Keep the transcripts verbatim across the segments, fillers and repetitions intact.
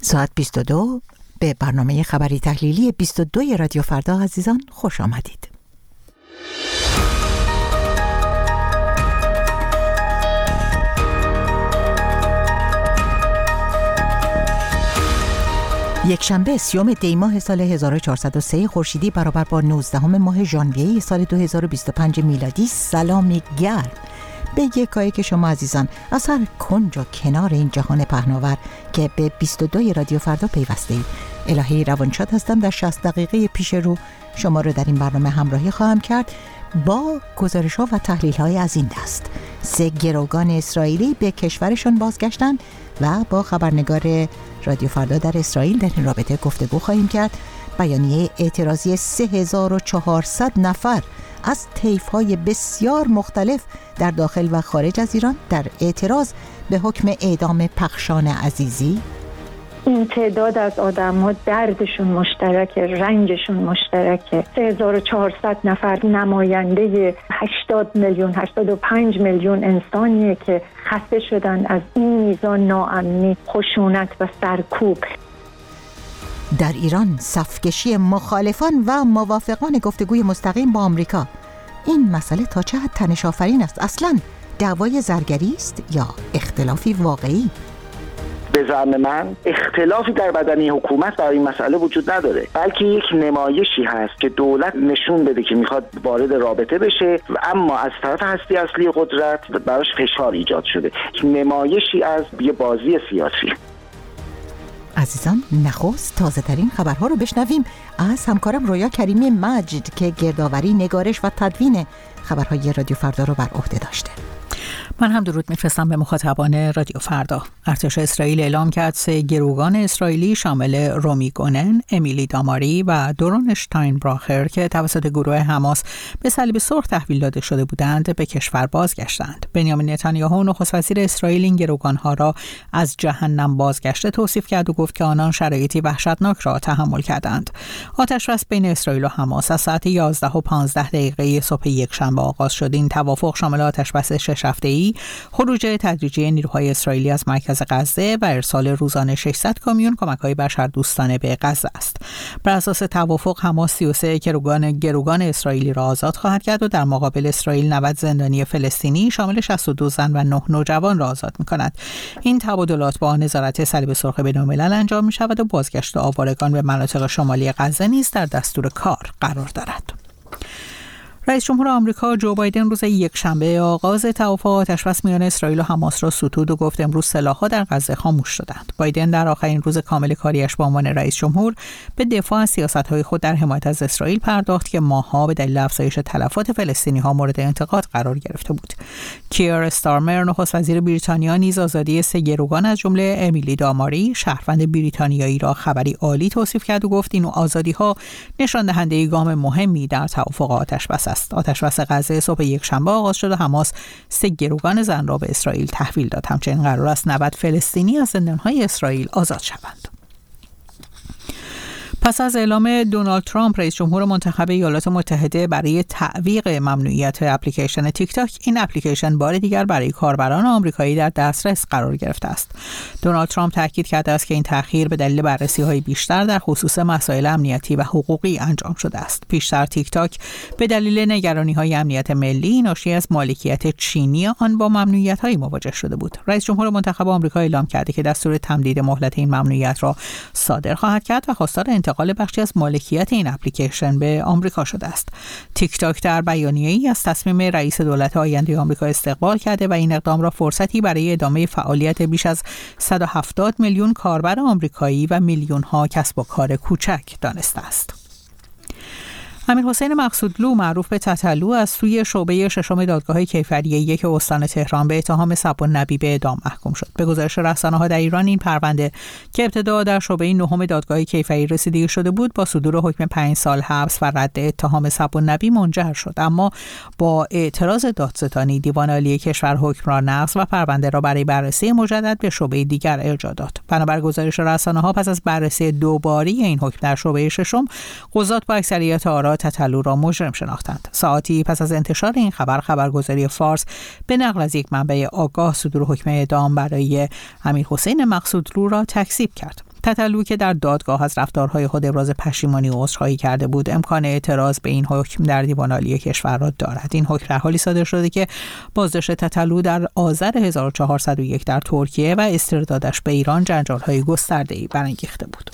ساعت بیست و دو به برنامه خبری تحلیلی بیست و دو رادیو فردا عزیزان خوش آمدید. یک شنبه سیوم دی ماه سال هزار و چهارصد و سه خورشیدی برابر با نوزدهم ماه ژانویه سال دو هزار و بیست و پنج میلادی. سلامی گرم به یکایی که شما عزیزان از هر کنج و کنار این جهان پهناور که به بیست و دو رادیو فردا پیوسته اید. الهی روانشاد هستم. در شصت دقیقه پیش رو شما رو در این برنامه همراهی خواهم کرد با گزارش ها و تحلیل های از این دست. سه گروگان اسرائیلی به کشورشان بازگشتند و با خبرنگار رادیو فردا در اسرائیل در این رابطه گفتگو خواهیم کرد. بیانیه اعتراضی سه هزار و چهارصد نفر از طیف‌های بسیار مختلف در داخل و خارج از ایران در اعتراض به حکم اعدام پخشان عزیزی. این تعداد از آدم‌ها دردشون مشترکه، رنجشون مشترکه. سه هزار و چهارصد نفر نماینده هشتاد میلیون هشتاد و پنج میلیون انسانیه که خسته شدن از این میزان ناامنی، خشونت و سرکوب. در ایران صفکشی مخالفان و موافقان گفتگوی مستقیم با آمریکا. این مسئله تا چه حد تنش آفرین است؟ اصلاً دعوای زرگری است یا اختلافی واقعی؟ به زعم من اختلافی در بدنه حکومت برای این مسئله وجود نداره، بلکه یک نمایشی هست که دولت نشون بده که میخواد وارد رابطه بشه، اما از طرف هستی اصلی قدرت براش فشار ایجاد شده. نمایشی از یه بازی سیاسی. عزیزان، نخست تازه ترین خبرها رو بشنویم از همکارم رویا کریمی مجد که گردآوری، نگارش و تدوین خبرهای رادیو فردا رو بر عهده داشته. من هم درود میفرستم به مخاطبان رادیو فردا. ارتش اسرائیل اعلام کرد سه گروگان اسرائیلی شامل رومی گونن، امیلی داماری و دورون اشتاینبراخر که توسط گروه حماس به صلیب سرخ تحویل داده شده بودند به کشور بازگشتند. بنیامین نتانیاهو نخست وزیر اسرائیل این گروگانها را از جهنم بازگشته توصیف کرد و گفت که آنان شرایطی وحشتناک را تحمل کردند. آتش‌بس بین اسرائیل و حماس از ساعت یازده و پانزده دقیقه صبح یکشنبه آغاز شد. این توافق شامل آتش‌بس شش هفته‌ای، خروج تدریجی نیروهای اسرائیلی از مرکز غزه و ارسال روزانه ششصد کامیون کمک‌های بشردوستانه به غزه است. بر اساس توافق حماس سی و سه گروگان گروگان اسرائیلی را آزاد خواهد کرد و در مقابل اسرائیل نود زندانی فلسطینی شامل شصت و دو زن و نه نوجوان را آزاد می‌کند. این تبادلات با نظارت صلیب سرخ بین‌الملل انجام می‌شود و بازگشت آوارگان به مناطق شمالی غزه نیز در دستور کار قرار دارد. رئیس جمهور آمریکا جو بایدن روز یکشنبه آغاز توافق آتش‌بس میان اسرائیل و حماس را ستود و گفت امروز سلاح‌ها در غزه خاموش شدند. بایدن در آخرین روز کامل کاریش به عنوان رئیس جمهور به دفاع از سیاست‌های خود در حمایت از اسرائیل پرداخت که ماه‌ها به دلیل افزایش تلفات فلسطینی‌ها مورد انتقاد قرار گرفته بود. کیر استارمر نخست وزیر بریتانیا نیز آزادی سه گروگان از جمله امیلی داماری شهروند بریتانیایی را خبری عالی توصیف کرد و گفت این آزادی‌ها نشان دهنده گام مهمی در توافق آتش‌بس است. آتش‌بس غزه صبح یکشنبه آغاز شد و حماس سه گروگان زن را به اسرائیل تحویل داد. همچنین قرار است نود فلسطینی از زندان‌های اسرائیل آزاد شوند. پس از اعلام دونالد ترامپ رئیس جمهور منتخب ایالات متحده برای تعویق ممنوعیت اپلیکیشن تیک تاک، این اپلیکیشن بار دیگر برای کاربران آمریکایی در دسترس قرار گرفته است. دونالد ترامپ تاکید کرده است که این تأخیر به دلیل بررسی‌های بیشتر در خصوص مسائل امنیتی و حقوقی انجام شده است. پیشتر تیک تاک به دلیل نگرانی‌های امنیت ملی ناشی از مالکیت چینی آن با ممنوعیت‌های مواجه شده بود. رئیس جمهور منتخب آمریکا اعلام کرده که دستور تمدید مهلت این ممنوعیت را صادر خواهد کرد و خواستار انتقال بخشی از مالکیت این اپلیکیشن به آمریکا شده است. تیک تاک در بیانیه‌ای از تصمیم رئیس دولت آینده آمریکا استقبال کرده و این اقدام را فرصتی برای ادامه فعالیت بیش از صد و هفتاد میلیون کاربر آمریکایی و میلیون‌ها کسب و کار کوچک دانسته است. امیرحسین مقصودلو معروف به تتلو از سوی شعبه ششم دادگاه کیفری یک استان تهران به اتهام سب النبی به اعدام محکوم شد. به گزارش رسانه‌ها در ایران این پرونده که ابتدا در شعبه نهم دادگاه کیفری رسیدگی شده بود با صدور حکم پنج سال حبس و رد اتهام سب النبی منجر شد، اما با اعتراض دادستانی دیوان عالی کشور حکم را نقض و پرونده را برای بررسی مجدد به شعبه دیگر ارجاع داد. بنابر گزارش رسانه‌ها پس از بررسی دوباری این حکم در شعبه ششم، قضات با اکثریت آرا تتلو را مجرم شناختند. ساعتی پس از انتشار این خبر، خبرگزاری فارس به نقل از یک منبع آگاه صدور حکم اعدام برای امیرحسین مقصودلو را تکذیب کرد. تتلو که در دادگاه از رفتارهای خود ابراز پشیمانی و عذرخواهی کرده بود، امکان اعتراض به این حکم در دیوان عالی کشور را دارد. این حکم در حالی صادر شده که بازداشت تتلو در آذر هزار و چهارصد و یک در ترکیه و استردادش به ایران جنجال‌های گسترده‌ای برانگیخته بود.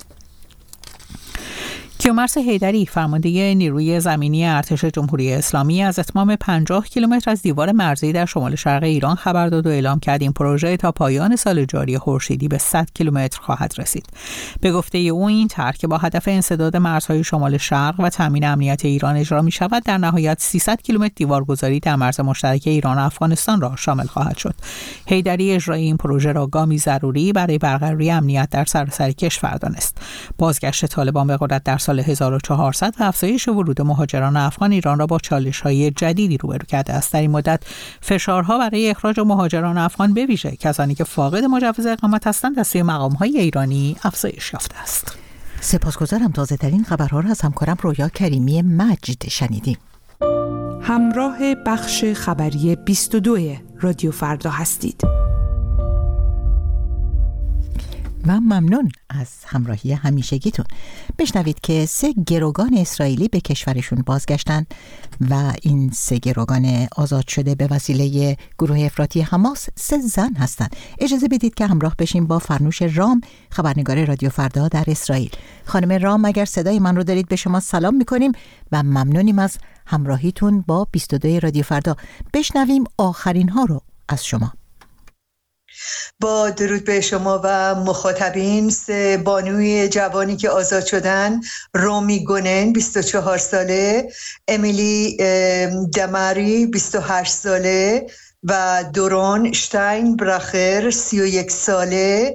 کیومرث حیدری، فرمانده نیروی زمینی ارتش جمهوری اسلامی، از اتمام پنجاه کیلومتر از دیوار مرزی در شمال شرق ایران خبر داد و اعلام کرد این پروژه تا پایان سال جاری خورشیدی به صد کیلومتر خواهد رسید. به گفته او این طرح که با هدف انسداد مرزهای شمال شرق و تامین امنیت ایران اجرا می شود، در نهایت سیصد کیلومتر دیوارگذاری در مرز مشترک ایران و افغانستان را شامل خواهد شد. حیدری اجرای این پروژه را گامی ضروری برای برقراری امنیت در سراسر کشور دانست. بازگشت طالبان به قدرت در سال هزار و چهارصد و افزایش ورود مهاجران افغان ایران را با چالش‌های جدیدی روبرو کرده است. در این مدت فشارها برای اخراج مهاجران افغان به ویژه کسانی که فاقد مجوز اقامت هستند از سوی مقام‌های ایرانی افزایش یافته است. سپاسگزارم. تازه‌ترین خبرها را از همکارم رویا کریمی مجد شنیدیم. همراه بخش خبری بیست و دو رادیو فردا هستید. و ممنون از همراهی همیشگیتون. بشنوید که سه گروگان اسرائیلی به کشورشون بازگشتن و این سه گروگان آزاد شده به وسیله گروه افراطی حماس سه زن هستند. اجازه بدید که همراه بشیم با فرنوش رام، خبرنگار رادیو فردا در اسرائیل. خانم رام، اگر صدای من رو دارید به شما سلام میکنیم و ممنونیم از همراهیتون با بیست و دو رادیو فردا. بشنویم آخرین ها رو از شما. با درود به شما و مخاطبین، سه بانوی جوانی که آزاد شدن: رومی گونن بیست و چهار ساله، امیلی دماری بیست و هشت ساله و دورون شتاین براخر سی و یک ساله،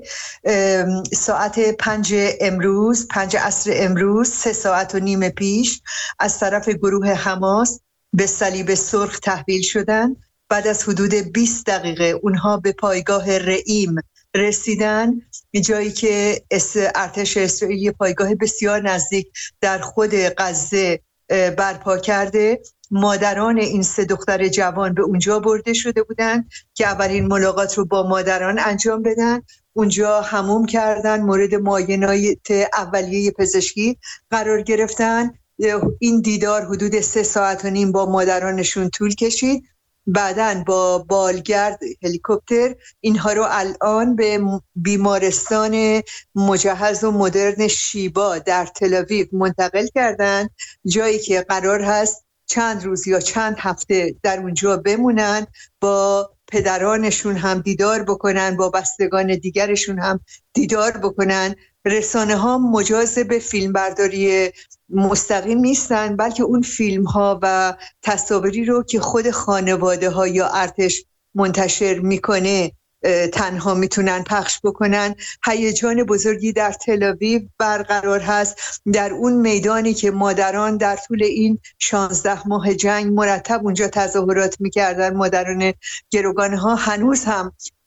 ساعت پنج امروز پنج عصر امروز سه ساعت و نیم پیش از طرف گروه حماس به صلیب سرخ تحویل شدن. بعد از حدود بیست دقیقه اونها به پایگاه رئیم رسیدن، جایی که ارتش اسرائیل پایگاه بسیار نزدیک در خود غزه برپا کرده. مادران این سه دختر جوان به اونجا برده شده بودند که اولین ملاقات رو با مادران انجام بدن. اونجا حموم کردن، مورد معاینات اولیه پزشکی قرار گرفتن. این دیدار حدود سه ساعت و نیم با مادرانشون طول کشید. بعداً با بالگرد هلیکوپتر اینها رو الان به بیمارستان مجهز و مدرن شیبا در تل‌آویو منتقل کردن، جایی که قرار هست چند روز یا چند هفته در اونجا بمونن، با پدرانشون هم دیدار بکنن، با بستگان دیگرشون هم دیدار بکنن. رسانه ها مجاز به فیلم برداری مستقیم نیستن، بلکه اون فیلم ها و تصاویری رو که خود خانواده ها یا ارتش منتشر میکنه تنها میتونن پخش بکنن. هیجان بزرگی در تل‌آویو برقرار هست، در اون میدانی که مادران در طول این شانزده ماه جنگ مرتب اونجا تظاهرات میکردن. مادران گروگان ها هنوز هم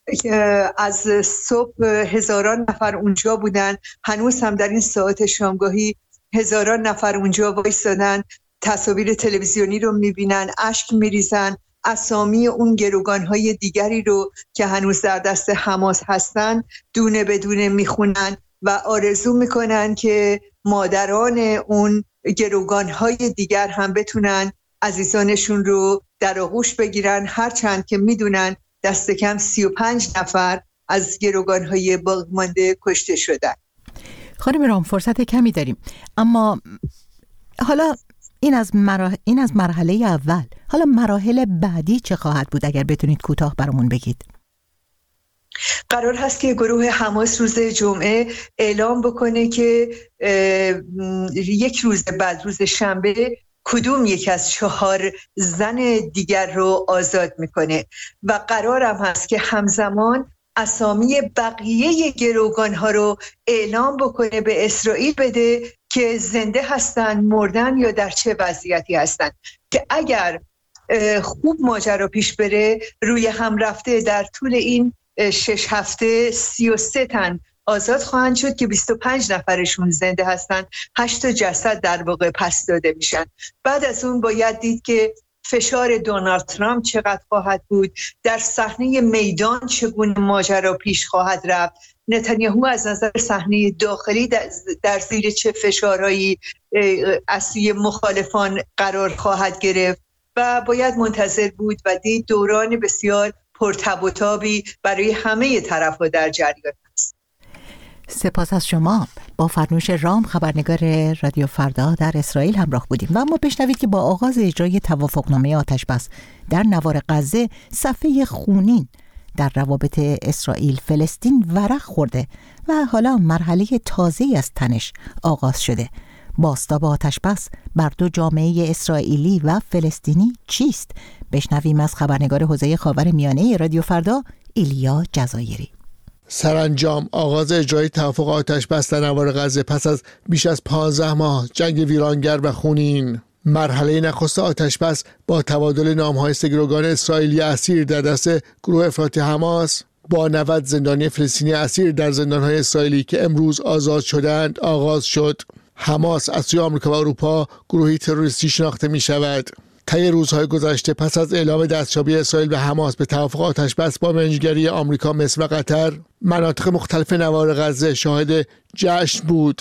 از صبح هزاران نفر اونجا بودن، هنوز هم در این ساعت شامگاهی هزاران نفر اونجا وایسادن، تصاویر تلویزیونی رو میبینن، اشک میریزن، اسامی اون گروگان‌های دیگری رو که هنوز در دست حماس هستن دونه بدونه میخونن و آرزو میکنن که مادران اون گروگان‌های دیگر هم بتونن عزیزانشون رو در آغوش بگیرن، هرچند که میدونن دست کم سی و پنج نفر از گروگان‌های باقی مانده کشته شدن. خانم رام، فرصت کمی داریم، اما حالا این از مرحله این از مرحله اول، حالا مراحل بعدی چه خواهد بود؟ اگر بتونید کوتاه برامون بگید. قرار هست که گروه حماس روز جمعه اعلام بکنه که یک روز بعد، روز شنبه، کدوم یک از چهار زن دیگر رو آزاد میکنه و قرارم هست که همزمان اسامی بقیه گروگان ها رو اعلام بکنه، به اسرائیل بده که زنده هستن، مردن یا در چه وضعیتی هستن، که اگر خوب ماجرا پیش بره روی هم رفته در طول این شش هفته سی و سه تن آزاد خواهند شد که بیست و پنج نفرشون زنده هستن، هشت جسد در واقع پس داده میشن. بعد از اون باید دید که فشار دونالد ترامپ چقدر خواهد بود، در صحنه میدان چگونه ماجرا پیش خواهد رفت، نتانیاهو از نظر صحنه داخلی در زیر چه فشارهایی از سوی مخالفان قرار خواهد گرفت و باید منتظر بود و دید. دوران بسیار پرتب و تابی برای همه طرف‌ها در جریان است. سپاس از شما. با فرنوش رام خبرنگار رادیو فردا در اسرائیل همراه بودیم و اما بشنوید که با آغاز اجرای توافقنامه آتش‌بس در نوار غزه صفحه خونین در روابط اسرائیل فلسطین ورق خورده و حالا مرحله تازه‌ای از تنش آغاز شده. بازتاب آتش‌بس بر دو جامعه اسرائیلی و فلسطینی چیست؟ بشنویم از خبرنگار حوزه خاورمیانه رادیو فردا ایلیا جزایری. سرانجام آغاز اجرای توافق آتش‌بس در نوار غزه پس از بیش از پانزده ماه جنگ ویرانگر و خونین. مرحله نخست آتش‌بس با تبادل نام‌های سه گروگان اسرائیلی اسیر در دست گروه افراطی حماس با نود زندانی فلسطینی اسیر در زندان‌های اسرائیلی که امروز آزاد شدند آغاز شد. حماس از سوی آمریکا و اروپا گروهی تروریستی شناخته می‌شود. طی روزهای گذشته پس از اعلام دستیابی اسرائیل و حماس به توافق آتش‌بس با منجگری آمریکا، مصر و قطر، مناطق مختلف نوار غزه شاهد جشن بود.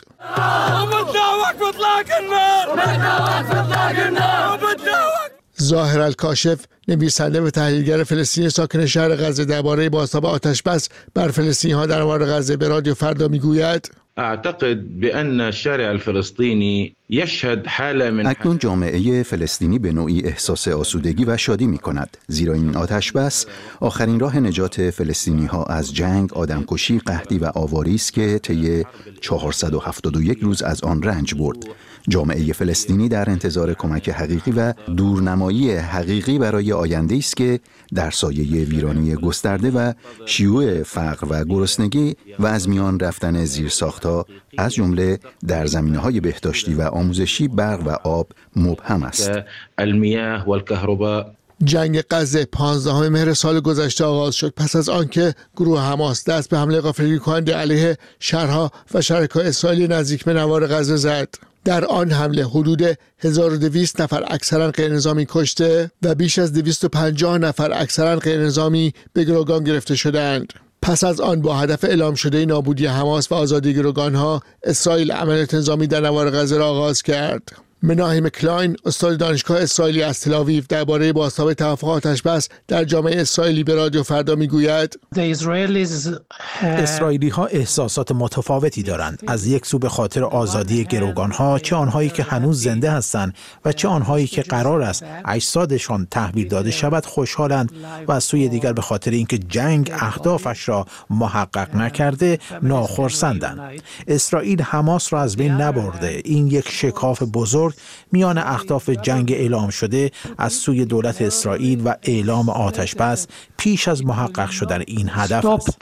ظاهر الکاشف، نویسنده و تحلیلگر فلسطینی ساکن شهر غزه، درباره بازتاب آتش‌بس بر فلسطینی‌ها در نوار غزه به رادیو فردا میگوید: اعتقد بأن الشارع الفلسطینی یشهد حاله من اکنون جامعه فلسطینی به نوعی احساس آسودگی و شادی می کند، زیرا این آتش‌بس آخرین راه نجات فلسطینی ها از جنگ، آدمکشی، قحطی و آواری است که طی چهارصد و هفتاد و یک روز از آن رنج برد. جامعه فلسطینی در انتظار کمک حقیقی و دورنمایی حقیقی برای آینده است که در سایه ویرانی گسترده و شیوع فقر و گرسنگی و از میان رفتن زیرساخت‌ها از جمله در زمینه‌های بهداشتی و آموزشی، برق و آب مبهم است. المیاه و الکهرباء. جنگ غزه پانزدهم مهر سال گذشته آغاز شد پس از آنکه گروه حماس دست به حمله غافلگیر کننده علیه شهرها و شرکای اسرائیلی نزدیک به نوار غزه زد. در آن حمله حدود هزار و دویست نفر اکثرا غیرنظامی کشته و بیش از دویست و پنجاه نفر اکثرا غیرنظامی به گروگان گرفته شدند. پس از آن با هدف اعلام شده نابودی حماس و آزادی گروگانها، اسرائیل عملیات نظامی در نوار غزه را آغاز کرد. مناهیم کلاین، استاد دانشگاه اسرائیلی از تل‌آویو، درباره بازتاب توافق آتش‌بس در جامعه اسرائیلی به رادیو فردا میگوید: اسرائیلی ها احساسات متفاوتی دارند. از یک سو به خاطر آزادی گروگان ها، چه آنهایی که هنوز زنده هستند و چه آنهایی که قرار است اجسادشان تحویل داده شود خوشحالند، و از سوی دیگر به خاطر اینکه جنگ اهدافش را محقق نکرده ناخرسندند. اسرائیل حماس را از بین نبرده. این یک شکاف بزرگ میان اهداف جنگ اعلام شده از سوی دولت اسرائیل و اعلام آتش‌بس پیش از محقق شدن این هدف است.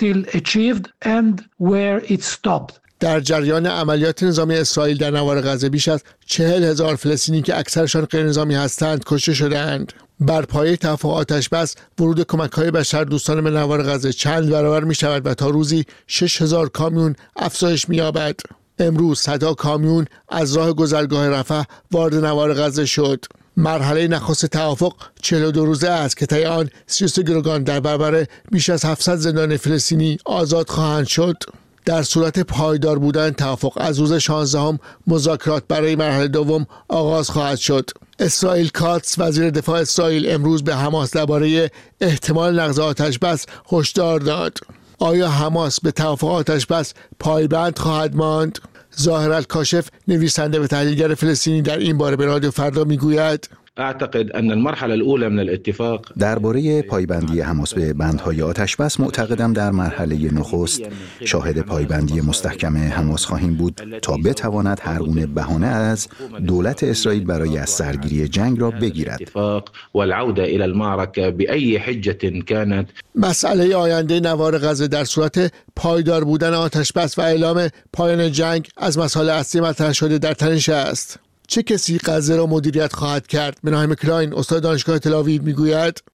در جریان عملیات نظامی اسرائیل در نوار غزه بیش از چهل هزار فلسطینی که اکثرشان غیرنظامی هستند کشته شدند. بر پایه توافق آتش‌بس ورود کمک‌های بشردوستانه به نوار غزه چند برابر می شود و تا روزی شش هزار کامیون افزایش می یابد. امروز صدها کامیون از راه گذرگاه رفح وارد نوار غزه شد. مرحله نخست توافق چهل و دو روزه است که طی آن سی و سه گروگان در برابر بیش از هفتصد زندانی فلسطینی آزاد خواهند شد. در صورت پایدار بودن توافق از روز شانزدهم مذاکرات برای مرحله دوم آغاز خواهد شد. اسرائیل کاتس، وزیر دفاع اسرائیل، امروز به حماس درباره احتمال نقض آتش‌بس هشدار داد. آیا حماس به توافق آتش‌بس پایبند خواهد ماند؟ ظاهر الکاشف، نویسنده و تحلیلگر فلسطینی، در این باره به رادیو فردا میگوید: اعتقد ان المرحله الاولى من الاتفاق درباره پایبندی حماس به بندهای آتش‌بس معتقدم در مرحله نخست شاهد پایبندی مستحکم حماس خواهیم بود تا بتواند هر گونه بهانه از دولت اسرائیل برای از سرگیری جنگ را بگیرد. والعوده الى المعركه باي حجه كانت. مسئله آینده نوار غزه در صورت پایدار بودن آتش‌بس و اعلام پایان جنگ از مسائل اصلی مطرح شده در تنش است. چه کسی غزه را مدیریت خواهد کرد؟ مناهیم کلاین، استاد دانشگاه تل‌آویو، میگوید: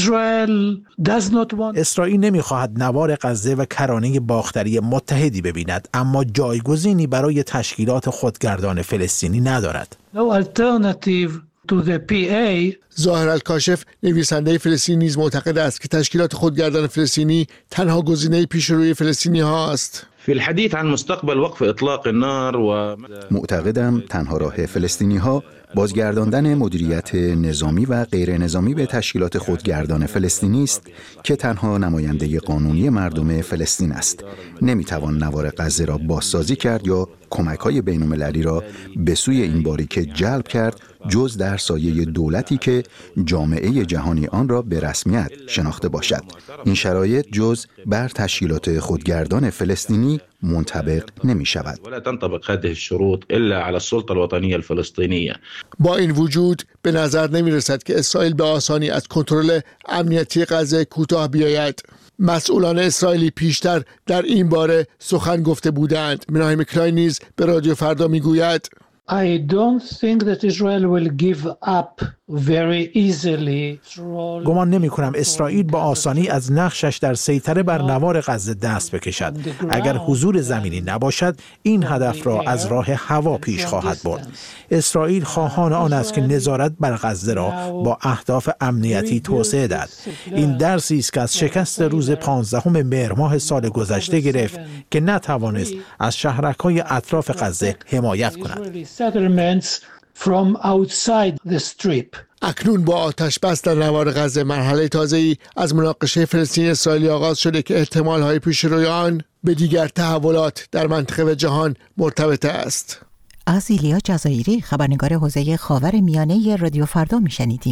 اسرائیل نمیخواهد نوار غزه و کرانه باختری متحدی ببیند، اما جایگزینی برای تشکیلات خودگردان فلسطینی ندارد. ظاهر الکاشف نویسنده فلسطینی نیز معتقد است که تشکیلات خودگردان فلسطینی تنها گزینه پیشروی فلسطینی هاست. في الحديث عن مستقبل وقف اطلاق النار و معتقدم تنها راه فلسطینی ها بازگرداندن مدیریت نظامی و غیر نظامی به تشکیلات خودگردان فلسطینی است که تنها نماینده قانونی مردم فلسطین است. نمیتوان نوار غزه را بازسازی کرد یا کمک‌های بین‌المللی را به سوی این باریکه جلب کرد جز در سایه دولتی که جامعه جهانی آن را به رسمیت شناخته باشد. این شرایط جز بر تشکیلات خودگردان فلسطینی منطبق نمی شود. ولا تنطبق هذه الشروط الا على السلطه الوطنيه الفلسطينيه. با این وجود به نظر نمی رسد که اسرائیل به آسانی از کنترل امنیتی غزه کوتاه بیاید. مسئولان اسرائیلی پیشتر در این باره سخن گفته بودند. مناهیم کلاین نیز به رادیو فردا می گوید I don't think that Israel will give up very easily. گمان نمی کنم اسرائیل با آسانی از نقشش در سیطره بر نوار غزه دست بکشد. اگر حضور زمینی نباشد این هدف را از راه هوا پیش خواهد برد. اسرائیل خواهان آن است که نظارت بر غزه را با اهداف امنیتی توسعه دهد. این درسی است که از شکست روز پانزدهم مهر ماه سال گذشته گرفت که نتوانست از شهرک‌های اطراف غزه حمایت کند. From outside the strip. اکنون با آتش بس در نوار غزه مرحله تازه‌ای از مناقشه فلسطین اسرائیلی آغاز شده که احتمال‌های پیشروی آن به دیگر تحولات در منطقه و جهان مرتبط است. از ایلیا جزایری خبرنگار حوزه خاورمیانه رادیو فردا میشنیدیم.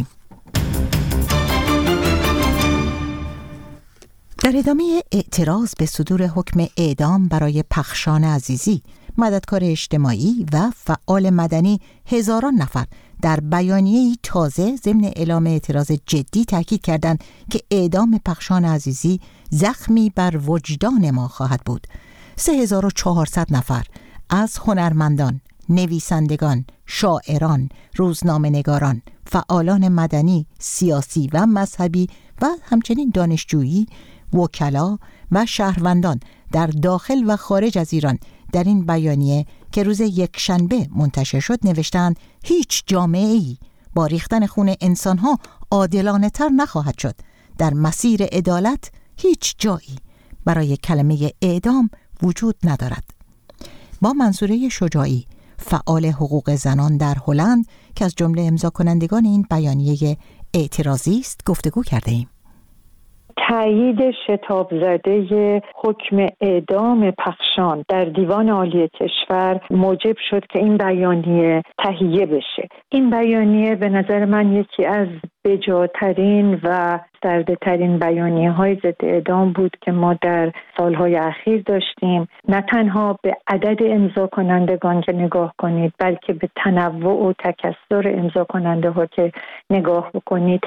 در ادامه اعتراض به صدور حکم اعدام برای پخشان عزیزی، مددکار اجتماعی و فعال مدنی هزاران نفر در بیانیه‌ای تازه ضمن اعلام اعتراض جدی تاکید کردند که اعدام پخشان عزیزی زخمی بر وجدان ما خواهد بود. سه هزار و چهارصد نفر از هنرمندان، نویسندگان، شاعران، روزنامه‌نگاران، فعالان مدنی، سیاسی و مذهبی و همچنین دانشجویی، وکلا و شهروندان در داخل و خارج از ایران در این بیانیه که روز یکشنبه منتشر شد نوشتند هیچ جامعه‌ای با ریختن خون انسان‌ها عادلانه تر نخواهد شد. در مسیر عدالت هیچ جایی برای کلمه اعدام وجود ندارد. با منصوره شجاعی، فعال حقوق زنان در هلند که از جمله امضا کنندگان این بیانیه اعتراضی است گفتگو کرده ایم. تایید شتاب زده حکم اعدام پخشان در دیوان عالی کشور موجب شد که این بیانیه تهیه بشه. این بیانیه به نظر من یکی از بجاترین و سرده‌ترین بیانیه‌های ضد اعدام بود که ما در سالهای اخیر داشتیم. نه تنها به عدد امضا کنندگان که نگاه کنید، بلکه به تنوع و تکثر امضا کننده ها که نگاه بکنید،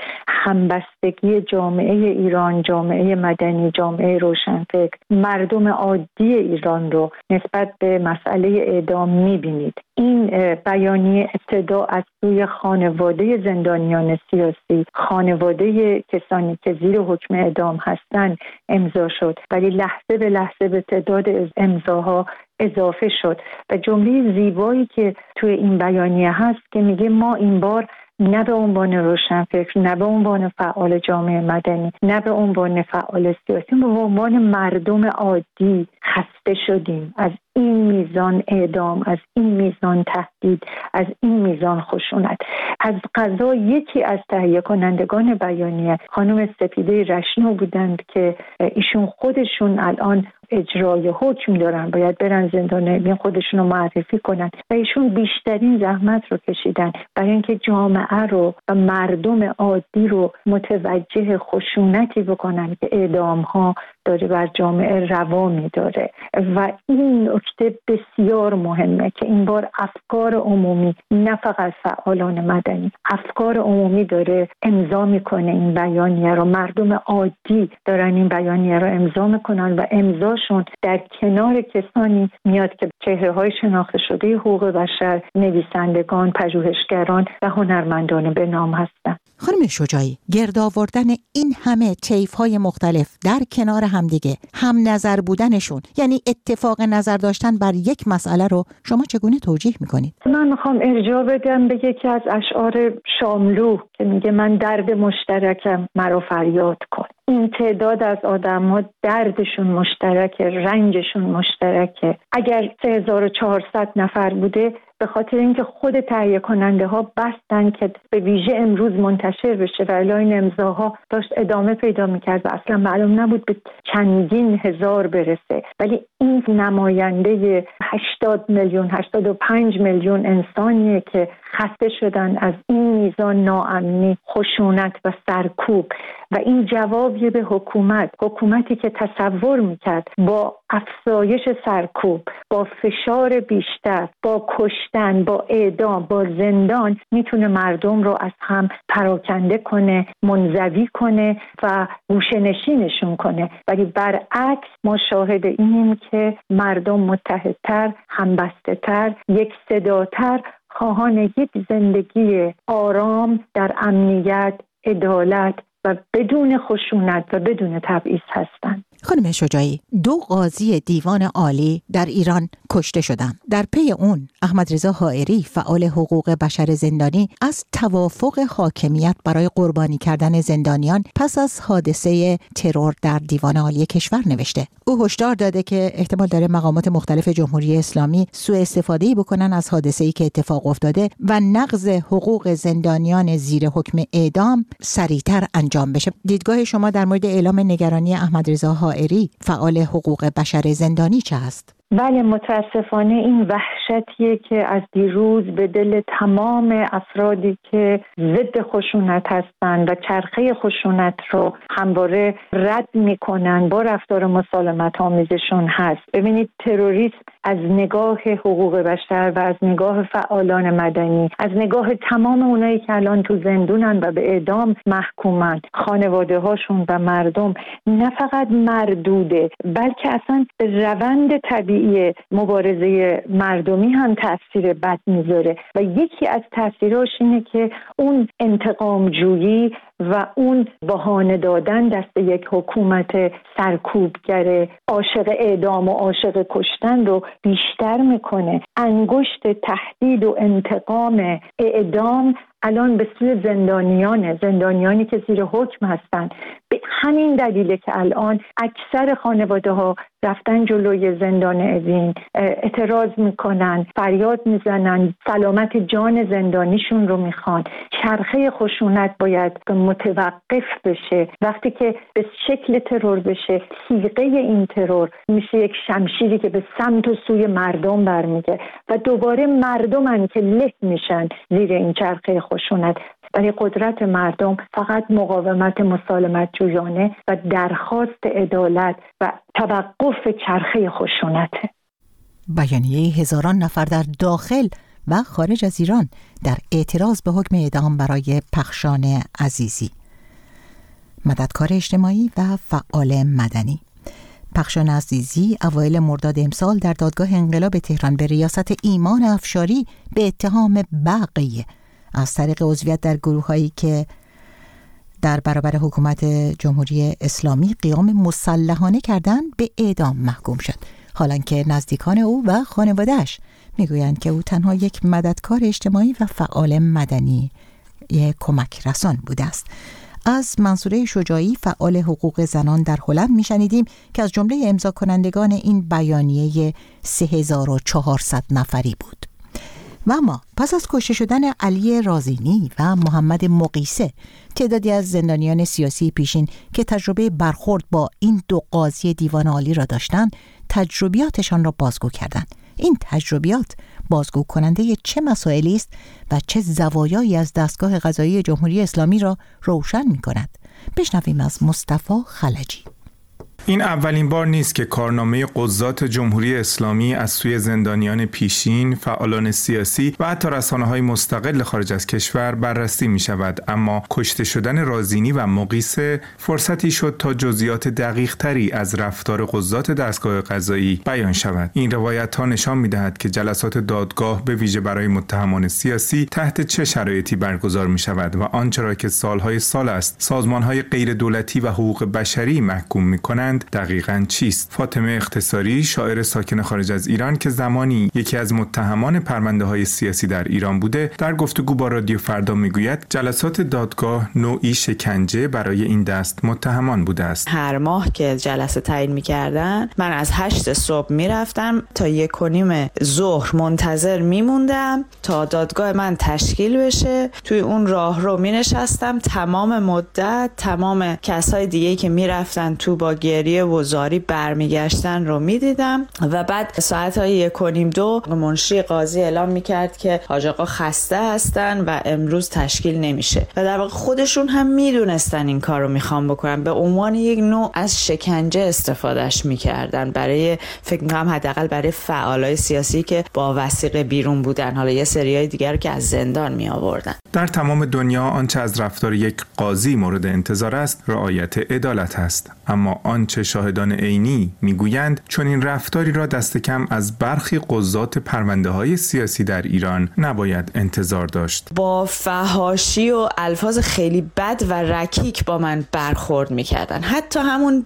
همبستگی جامعه ایران، جامعه مدنی، جامعه روشنفکر، مردم عادی ایران رو نسبت به مسئله اعدام می‌بینید. این بیانیه ابتدا از سوی خانواده زندانیان سیاسی، خانواده کسانی که زیر حکم اعدام هستند امضا شد، ولی لحظه به لحظه به تعداد امضاها اضافه شد و جمله زیبایی که توی این بیانیه هست که میگه ما این بار نه به عنوان روشنفکر، نه به عنوان فعال جامعه مدنی، نه به عنوان فعال سیاسی، به عنوان مردم عادی خسته شدیم از این میزان اعدام، از این میزان تهدید، از این میزان خشونت. از قضا یکی از تهیه کنندگان بیانیه خانم سپیده رشنو بودند که ایشون خودشون الان اجرای حکم دارن، باید برن زندان، این خودشون رو معرفی کنن و ایشون بیشترین زحمت رو کشیدن برای اینکه جامعه رو و مردم عادی رو متوجه خشونتی بکنن که اعدام ها داره بر جامعه روا می‌داره. و این نکته بسیار مهمه که این بار افکار عمومی، نه فقط فعالان مدنی، افکار عمومی داره امضا میکنه این بیانیه رو. مردم عادی دارن این بیانیه رو امضا میکنن و امضاشون در کنار کسانی میاد که چهره‌های شناخته شده حقوق بشر، نویسندگان، پژوهشگران و هنرمندان به نام هستن. خانم شجاعی، گرد آوردن این همه طیف‌های مختلف در کنار همدیگه هم نظر بودنشون، یعنی اتفاق نظر داشتن بر یک مسئله رو شما چگونه توجیه میکنید؟ من میخوام ارجاع بدم به یکی از اشعار شاملو که میگه من درد مشترکم مرا فریاد کن. این تعداد از آدم ها دردشون مشترکه، رنجشون مشترکه. اگر سه هزار و چهارصد نفر بوده به خاطر اینکه خود تهیه کننده ها بستن که به ویژه امروز منتشر بشه و الی این امضاها داشت ادامه پیدا میکرد و اصلا معلوم نبود به چندین هزار برسه، ولی این نماینده هشتاد میلیون هشتاد و پنج میلیون انسانیه که خسته شدن از این میزان ناامنی، خشونت و سرکوب. و این جوابیه به حکومت حکومتی که تصور میکرد با افزایش سرکوب، با فشار بیشتر، با کشتن، با اعدام، با زندان میتونه مردم رو از هم پراکنده کنه، منزوی کنه و گوشه‌نشینشون کنه. ولی برعکس ما شاهد اینیم که مردم متحدتر، همبسته‌تر، یک صداتر خواهان یک زندگی آرام در امنیت، عدالت و بدون خشونت و بدون تبعیض هستند. خانم شجاعی، دو قاضی دیوان عالی در ایران کشته شدند. در پی اون احمد رضا حائری فعال حقوق بشر زندانی از توافق حاکمیت برای قربانی کردن زندانیان پس از حادثه ترور در دیوان عالی کشور نوشته. او هشدار داده که احتمال داره مقامات مختلف جمهوری اسلامی سوء استفاده بکنن از حادثه‌ای که اتفاق افتاده و نقض حقوق زندانیان زیر حکم اعدام سریعتر انجام بشه. دیدگاه شما در مورد اعلام نگرانی احمد رضا حائری فعال حقوق بشر زندانی چه است؟ بله، متاسفانه این وحشتیه که از دیروز به دل تمام افرادی که ضد خشونت هستند و چرخه خشونت رو همواره رد میکنن با رفتار مسالمت آمیزشون هست. ببینید، تروریسم از نگاه حقوق بشر و از نگاه فعالان مدنی، از نگاه تمام اونایی که الان تو زندونن و به اعدام محکومن، خانواده هاشون و مردم، نه فقط مردوده بلکه اصلا به روند طبیعی مبارزه مردمی هم تأثیر بد میذاره و یکی از تأثیراش اینه که اون انتقام جویی و اون بهانه دادن دست یک حکومت سرکوبگر عاشق اعدام و عاشق کشتن رو بیشتر میکنه. انگشت تهدید و انتقام اعدام الان به سوی زندانیانه، زندانیانی که زیر حکم هستن. به همین دلیله که الان اکثر خانواده ها رفتن جلوی زندان اوین، اعتراض میکنن، فریاد میزنن، سلامت جان زندانیشون رو میخوان. چرخه خشونت باید متوقف بشه. وقتی که به شکل ترور بشه، تیغه این ترور میشه یک شمشیری که به سمت و سوی مردم برمیگه و دوباره مردمن که له میشن زیر این چرخه خشونت. برای قدرت مردم فقط مقاومت مسالمت جویانه و درخواست عدالت و توقف چرخه خشونته. بیانیه هزاران نفر در داخل و خارج از ایران در اعتراض به حکم اعدام برای پخشان عزیزی، مددکار اجتماعی و فعال مدنی. پخشان عزیزی اوایل مرداد امسال در دادگاه انقلاب تهران به ریاست ایمان افشاری به اتهام بغی از طریق عضویت در گروه‌هایی که در برابر حکومت جمهوری اسلامی قیام مسلحانه کردند به اعدام محکوم شد، حالانکه نزدیکان او و خانواده‌اش میگویند که او تنها یک مددکار اجتماعی و فعال مدنی یک کمک رسان بوده است. از منصوره شجاعی فعال حقوق زنان در هلند میشنیدیم که از جمله امضا کنندگان این بیانیه سه هزار و چهارصد نفری بود. و اما پس از کشته شدن علی رازینی و محمد مقیسه، تعدادی از زندانیان سیاسی پیشین که تجربه برخورد با این دو قاضی دیوان عالی را داشتند، تجربیاتشان را بازگو کردند. این تجربیات بازگو کننده چه مسائلی است و چه زوایایی از دستگاه قضایی جمهوری اسلامی را روشن می کند؟ بشنویم از مصطفی خلجی. این اولین بار نیست که کارنامه قضات جمهوری اسلامی از سوی زندانیان پیشین، فعالان سیاسی و حتی رسانه‌های مستقل خارج از کشور بررسی می شود، اما کشته شدن رازینی و مقیسه فرصتی شد تا جزئیات دقیق تری از رفتار قضات دستگاه قضایی بیان شود. این روایت ها نشان می دهد که جلسات دادگاه به ویژه برای متهمان سیاسی تحت چه شرایطی برگزار می شود و آنچه را که سالهای سال است سازمان‌های غیر دولتی و حقوق بشری محکوم می کنند میگویند دقیقاً چیست؟ فاطمه اختصاری، شاعر ساکن خارج از ایران که زمانی یکی از متهمان پرونده‌های سیاسی در ایران بوده، در گفتگو با رادیو فردا میگوید جلسات دادگاه نوعی شکنجه برای این دست متهمان بوده است. هر ماه که جلسه تعیین می‌کردن، من از هشت صبح میرفتم تا یک و نیم ظهر منتظر میموندم تا دادگاه من تشکیل بشه. توی اون راه رو مینشستم تمام مدت. تمام کسای دیگه که میرفتن تو با گریه و زاری برمیگشتن رو میدیدم و بعد ساعت های یک و نیم دو منشی قاضی اعلام میکرد که حاج آقا خسته هستن و امروز تشکیل نمیشه و در واقع خودشون هم میدونستن این کار رو میخوام بکنن. به عنوان یک نوع از شکنجه استفادهش میکردن برای فکر میکنم حداقل برای فعالای سیاسی که با وثیقه بیرون بودن، حالا یه سریای دیگر که از زندان می آوردن. در تمام دنیا آنچه از رفتار یک قاضی مورد انتظار است رعایت عدالت است، اما آنچه شاهدان عینی میگویند چون این رفتاری را دست کم از برخی قضات پرونده‌های سیاسی در ایران نباید انتظار داشت. با فحاشی و الفاظ خیلی بد و رکیک با من برخورد میکردن. حتی همون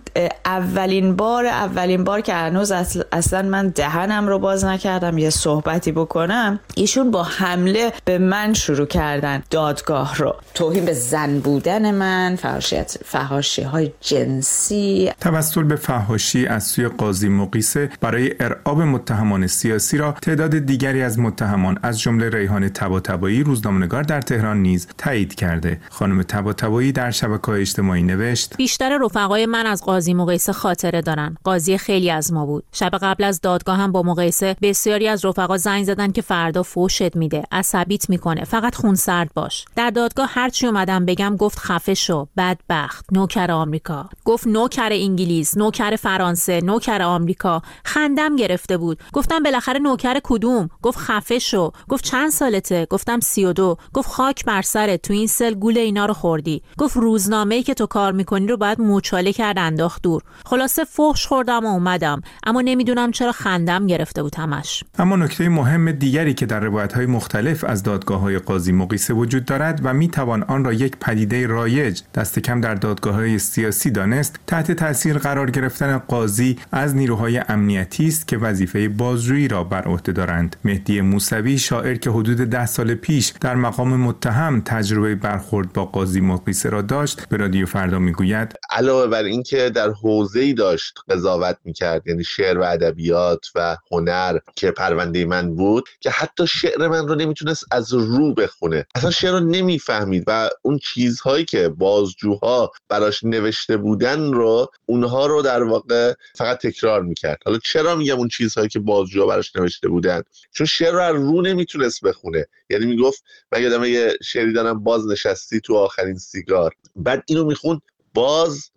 اولین بار اولین بار که هنوز اصلا من دهنم رو باز نکردم یه صحبتی بکنم، ایشون با حمله به من شروع کردن دادگاه رو. توهین به زن بودن من، فحاشیت فحاشی های جنسی. توسل به فحاشی از سوی قاضی مقیسه برای ارعاب متهمان سیاسی را تعداد دیگری از متهمان از جمله ریحان طباطبایی روزنامه‌نگار در تهران نیز تایید کرده. خانم طباطبایی در شبکه‌های اجتماعی نوشت: بیشتر رفقای من از قاضی مقیسه خاطره دارن. قاضی خیلی از ما بود. شب قبل از دادگاه هم با مقیسه بسیاری از رفقا زنگ زدن که فردا فوشت میده، عصبیت میکنه، فقط خونسرد باش. در دادگاه هر چی اومدم بگم گفت خفه شو، بدبخت، نوکر آمریکا. گفت نوکر انگلیس، نوکر فرانسه، نوکر آمریکا. خندم گرفته بود. گفتم بالاخره نوکر کدوم؟ گفت خفه شو. گفت چند سالته؟ گفتم سی و دو. گفت خاک بر سرت، تو این سل گول اینا رو خوردی. گفت روزنامه‌ای که تو کار میکنی رو باید موچاله کرد انداخت دور. خلاصه فحش خوردم و اومدم، اما نمیدونم چرا خندم گرفته بود همش. اما نکته مهم دیگری که در روایت‌های مختلف از دادگاه‌های قاضی مقیسه وجود دارد و میتوان آن را یک پدیده رایج دست کم در دادگاه‌های سیاسی دانست، تحت تاثیر قرار گرفتن قاضی از نیروهای امنیتی است که وظیفه بازجویی را بر عهده دارند. مهدی موسوی، شاعر که حدود ده سال پیش در مقام متهم تجربه برخورد با قاضی مقیسه را داشت، به رادیو فردا میگوید علاوه بر این که در حوزه‌ای داشت قضاوت میکرد، یعنی شعر و ادبیات و هنر که پرونده من بود، که حتی شعر من رو نمیتونست از رو بخونه، اصلا شعر رو نمیفهمید و اون چیزهایی که بازجوها براش نوشته بودن رو اونها رو در واقع فقط تکرار میکرد. حالا چرا میگم اون چیزهایی که بازجوها براش نوشته بودن؟ چون شعر رو از رو نمیتونست بخونه. یعنی میگفت من یادم یه شعری دارم، باز نشستی تو آخرین سیگار، بعد اینو میخوند باز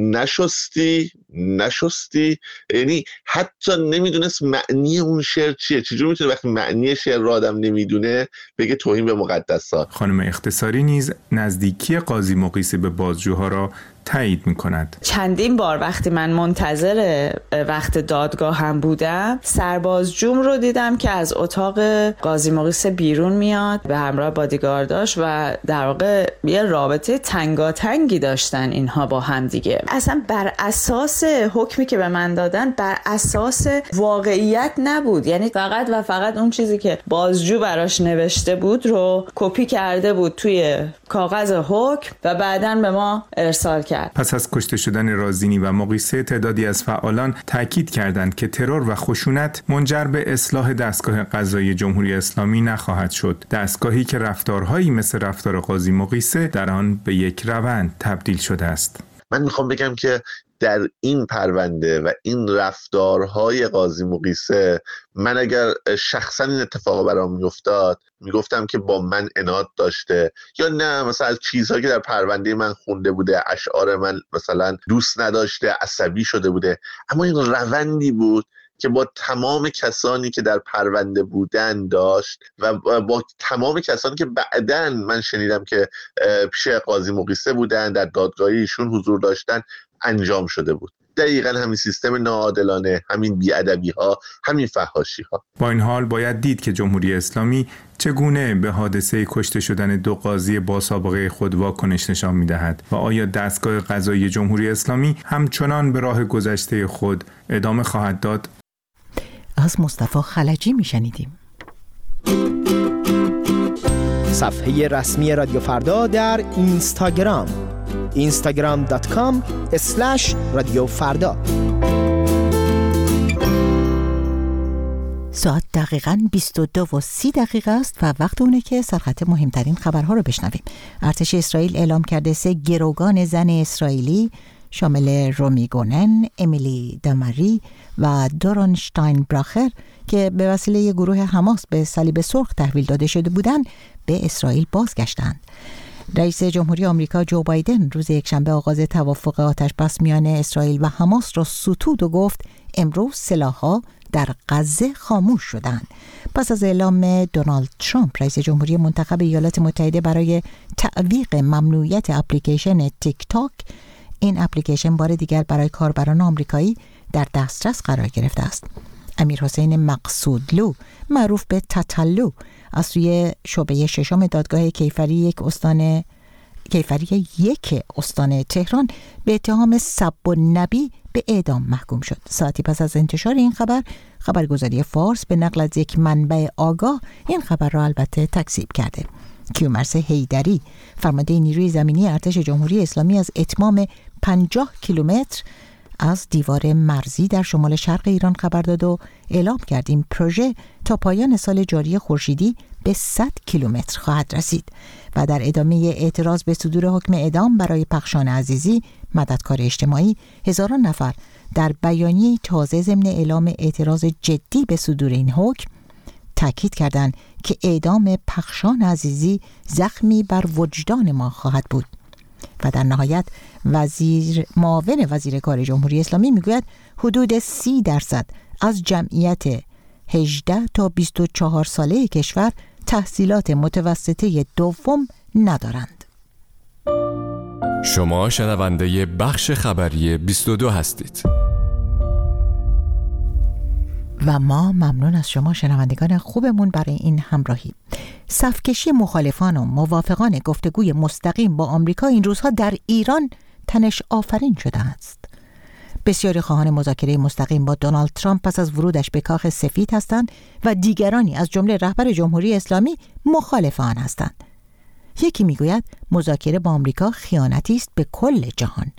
نشستی نشستی، یعنی حتی نمیدونست معنی اون شعر چیه. چجور میتونه وقتی معنی شعر رو آدم نمیدونه بگه توهین به مقدسات؟ خانم اختصاری نیز نزدیکی قاضی مقیسه به بازجوها را تایید می‌کند. چندین بار وقتی من منتظر وقت دادگاه هم بودم، سربازجوم رو دیدم که از اتاق قاضی مقیسه بیرون میاد به همراه بادیگارداش و در واقع یه رابطه تنگاتنگی داشتن اینها با هم دیگه. اصلا بر اساس حکمی که به من دادن بر اساس واقعیت نبود، یعنی فقط و فقط اون چیزی که بازجو براش نوشته بود رو کپی کرده بود توی کاغذ حکم و بعداً به ما ارسال کرد. پس از کشته شدن رازینی و مقیسه، تعدادی از فعالان تاکید کردند که ترور و خشونت منجر به اصلاح دستگاه قضایی جمهوری اسلامی نخواهد شد، دستگاهی که رفتارهایی مثل رفتار قاضی مقیسه در آن به یک روند تبدیل شده است. من میخوام بگم که در این پرونده و این رفتارهای قاضی مقیسه، من اگر شخصا این اتفاق برام میافتاد میگفتم که با من عناد داشته، یا نه مثلا از چیزهایی که در پرونده من خونده بوده، اشعار من مثلا دوست نداشته، عصبی شده بوده. اما این روندی بود که با تمام کسانی که در پرونده بودن داشت و با تمام کسانی که بعداً من شنیدم که پیش قاضی مقیسه بودن، در دادگاهی ایشون حضور داشتن، انجام شده بود. دقیقاً همین سیستم ناعادلانه، همین بی‌ادبی‌ها، همین فحاشی‌ها. با این حال باید دید که جمهوری اسلامی چگونه به حادثه کشته شدن دو قاضی با سابقه خود واکنش نشان می‌دهد و آیا دستگاه قضایی جمهوری اسلامی همچنان به راه گذشته خود ادامه خواهد داد؟ از مصطفی خلجی میشنیدیم. صفحه رسمی رادیو فردا در اینستاگرام اینستاگرام دات کام اسلش رادیو فردا. ساعت دقیقاً بیست و دو و سی دقیقه است و وقت اونه که سرخط مهمترین خبرها رو بشنویم. ارتش اسرائیل اعلام کرده سه گروگان زن اسرائیلی شامل رومی گونن، امیلی داماری و دورون شتاینبراخر که به وسیله گروه حماس به صلیب سرخ تحویل داده شده بودند به اسرائیل بازگشتند. رئیس جمهوری آمریکا جو بایدن روز یکشنبه آغاز توافق آتش‌بس میان اسرائیل و حماس را ستود و گفت امروز سلاح‌ها در غزه خاموش شدند. پس از اعلام دونالد ترامپ رئیس جمهوری منتخب ایالات متحده برای تعویق ممنوعیت اپلیکیشن تیک تاک، این اپلیکیشن بار دیگر برای کاربران آمریکایی در دسترس قرار گرفته است. امیر حسین مقصودلو معروف به تتلو از سوی شعبه ششم دادگاه کیفری یک استان کیفری یک استان تهران به اتهام سب النبی به اعدام محکوم شد. ساعتی پس از انتشار این خبر، خبرگزاری فارس به نقل از یک منبع آگاه این خبر را البته تکذیب کرده. کیومرث حیدری فرمانده نیروی زمینی ارتش جمهوری اسلامی از اتمام پنجاه کیلومتر از دیوار مرزی در شمال شرق ایران خبر داد و اعلام کرد این پروژه تا پایان سال جاری خورشیدی به صد کیلومتر خواهد رسید. و در ادامه اعتراض به صدور حکم اعدام برای پخشان عزیزی، مددکار اجتماعی، هزاران نفر در بیانیه تازه ضمن اعلام اعتراض جدی به صدور این حکم تاکید کردند که اعدام پخشان عزیزی زخمی بر وجدان ما خواهد بود. و در نهایت وزیر معاون وزیر کار جمهوری اسلامی میگوید حدود سی درصد از جمعیت هجده تا بیست و چهار ساله کشور تحصیلات متوسطه دوم ندارند. شما شنونده بخش خبری بیست و دو هستید. و ما ممنون از شما شنوندگان خوبمون برای این همراهی. صفکشی مخالفان و موافقان گفتگوی مستقیم با آمریکا این روزها در ایران تنش آفرین شده است. بسیاری خواهان مذاکره مستقیم با دونالد ترامپ پس از ورودش به کاخ سفید هستند و دیگرانی از جمله رهبر جمهوری اسلامی مخالف آن هستند. یکی میگوید مذاکره با آمریکا خیانتی است به کل جهان.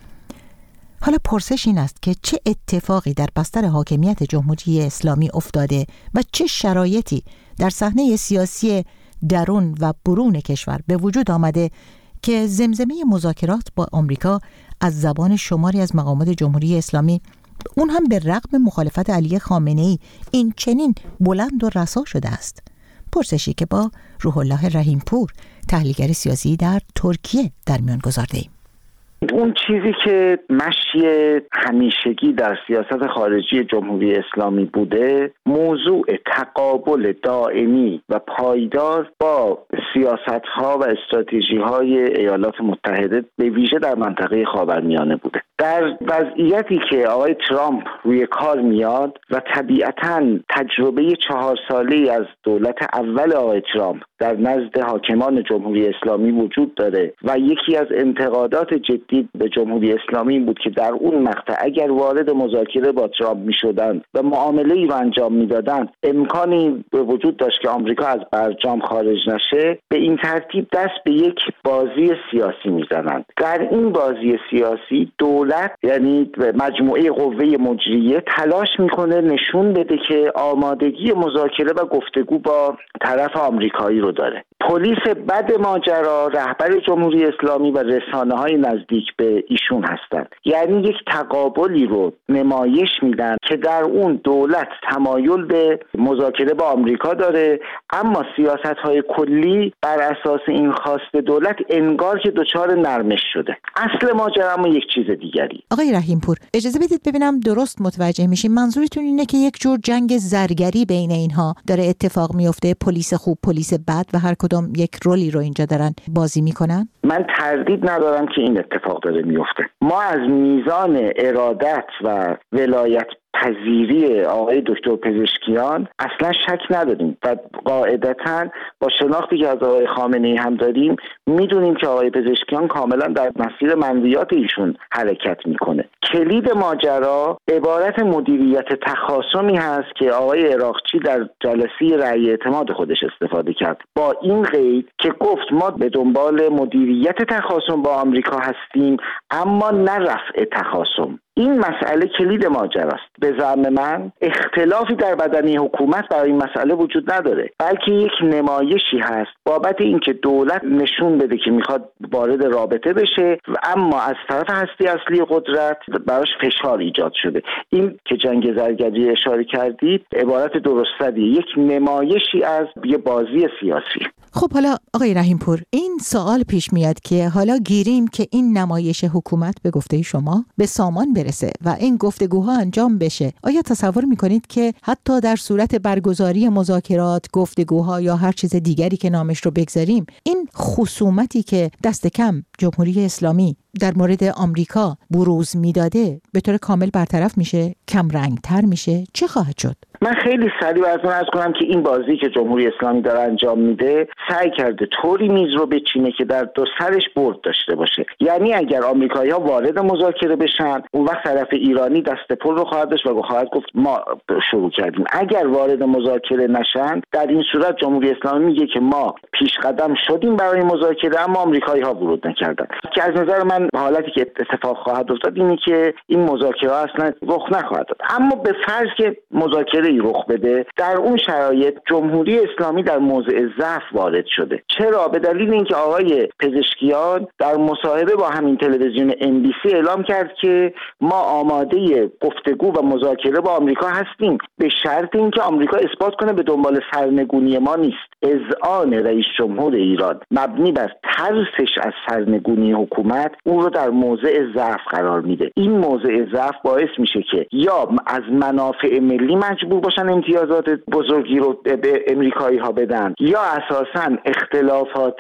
حالا پرسش این است که چه اتفاقی در بستر حاکمیت جمهوری اسلامی افتاده و چه شرایطی در صحنه سیاسی درون و برون کشور به وجود آمده که زمزمه مذاکرات با آمریکا از زبان شماری از مقامات جمهوری اسلامی، اون هم به رغم مخالفت علی خامنه‌ای، این چنین بلند و رسا شده است. پرسشی که با روح الله رحیمپور، تحلیلگر سیاسی در ترکیه، در میان گذارده ایم. اون چیزی که مشی همیشگی در سیاست خارجی جمهوری اسلامی بوده، موضوع تقابل دائمی و پایدار با سیاست‌ها و استراتژی‌های ایالات متحده به ویژه در منطقه خاورمیانه بوده. در وضعیتی که آقای ترامپ روی کار میاد و طبیعتاً تجربه چهار ساله‌ای از دولت اول آقای ترامپ در نزد حاکمان جمهوری اسلامی وجود داره و یکی از انتقادات جدی به جمهوری اسلامی بود که در اون مقطع اگر وارد مذاکره با ترامپ می‌شدند و معامله‌ای رو انجام می‌دادند، امکانی به وجود داشت که آمریکا از برجام خارج نشه. به این ترتیب دست به یک بازی سیاسی می‌زنند. در این بازی سیاسی دولت، یعنی مجموعه قوه مجریه، تلاش می‌کنه نشون بده که آمادگی مذاکره و گفتگو با طرف آمریکایی رو داره. پلیس بد ماجرا رهبر جمهوری اسلامی و رسانه‌های نزدیک به ایشون هستند. یعنی یک تقابلی رو نمایش میدن که در اون دولت تمایل به مذاکره با آمریکا داره، اما سیاست‌های کلی بر اساس این خواست دولت انگار که دچار نرمش شده. اصل ماجرا اما یک چیز دیگری. آقای رحیم پور، اجازه بدید ببینم درست متوجه میشیم. منظورتون اینه که یک جور جنگ زرگری بین اینها داره اتفاق میفته، پلیس خوب پلیس بد و هر کدام یک رولی رو اینجا دارن بازی میکنن؟ من تردید ندارم که این اتفاق داره میفته. ما از میزان ارادت و ولایت پذیری آقای دکتر پزشکیان اصلا شک نداریم و قاعدتاً با شناختی که از آقای خامنه‌ای هم داریم میدونیم که آقای پزشکیان کاملا در مسیر منویات ایشون حرکت میکنه. کلید ماجرا عبارت مدیریت تخاصمی هست که آقای عراقچی در جلسه رأی اعتماد خودش استفاده کرد، با این قید که گفت ما به دنبال مدیریت تخاصم با آمریکا هستیم اما نه رفع تخاصم. این مسئله کلید ماجراست. به زعم من اختلافی در بدنه حکومت برای این مسئله وجود نداره، بلکه یک نمایشی هست بابت اینکه دولت نشون بده که میخواد وارد رابطه بشه، اما از طرف هستی اصلی قدرت براش فشار ایجاد شده. این که جنگ زرگری اشاره کردید عبارت درستیه، یک نمایشی از یه بازی سیاسی. خب حالا آقای رحیم پور، این سوال پیش میاد که حالا گیریم که این نمایش حکومت به گفته شما به سامان برسه و این گفتگوها انجام بشه. آیا تصور میکنید که حتی در صورت برگزاری مذاکرات، گفتگوها یا هر چیز دیگری که نامش رو بگذاریم، این خصومتی که دست کم جمهوری اسلامی در مورد آمریکا بروز میداده به طور کامل برطرف میشه، کم رنگتر میشه؟ چه خواهد شد؟ من خیلی سریع براتون عرض کنم که این بازی که جمهوری اسلامی داره انجام میده سعی کرده طوری میز رو بچینه که در دو سرش برد داشته باشه. یعنی اگر آمریکایی‌ها وارد مذاکره بشن، اون وقت طرف ایرانی دست پر رو خواهد داشت و خواهد گفت ما شروع کردیم. اگر وارد مذاکره نشن، در این صورت جمهوری اسلامی میگه که ما پیش قدم شدیم برای مذاکره اما آمریکایی‌ها ورود نکردن. که از نظر من حالتی که اتفاق خواهد افتاد اینه که این مذاکره اصلا رخ نخواهد داد. اما به فرض که مذاکره رخ بده، در اون شرایط جمهوری اسلامی در موضع ضعف وارد شده. چرا؟ به دلیل اینکه آقای پزشکیان در مصاحبه با همین تلویزیون ام بی سی اعلام کرد که ما آماده گفتگو و مذاکره با آمریکا هستیم، به شرط اینکه آمریکا اثبات کنه به دنبال سرنگونی ما نیست. اذعان رئیس جمهور ایران مبنی بر ترسش از سرنگونی حکومت اون رو در موضع ضعف قرار میده. این موضع ضعف باعث میشه که یا از منافع ملی مجبور باشن امتیازات بزرگی رو به امریکایی ها بدن، یا اساساً اختلافات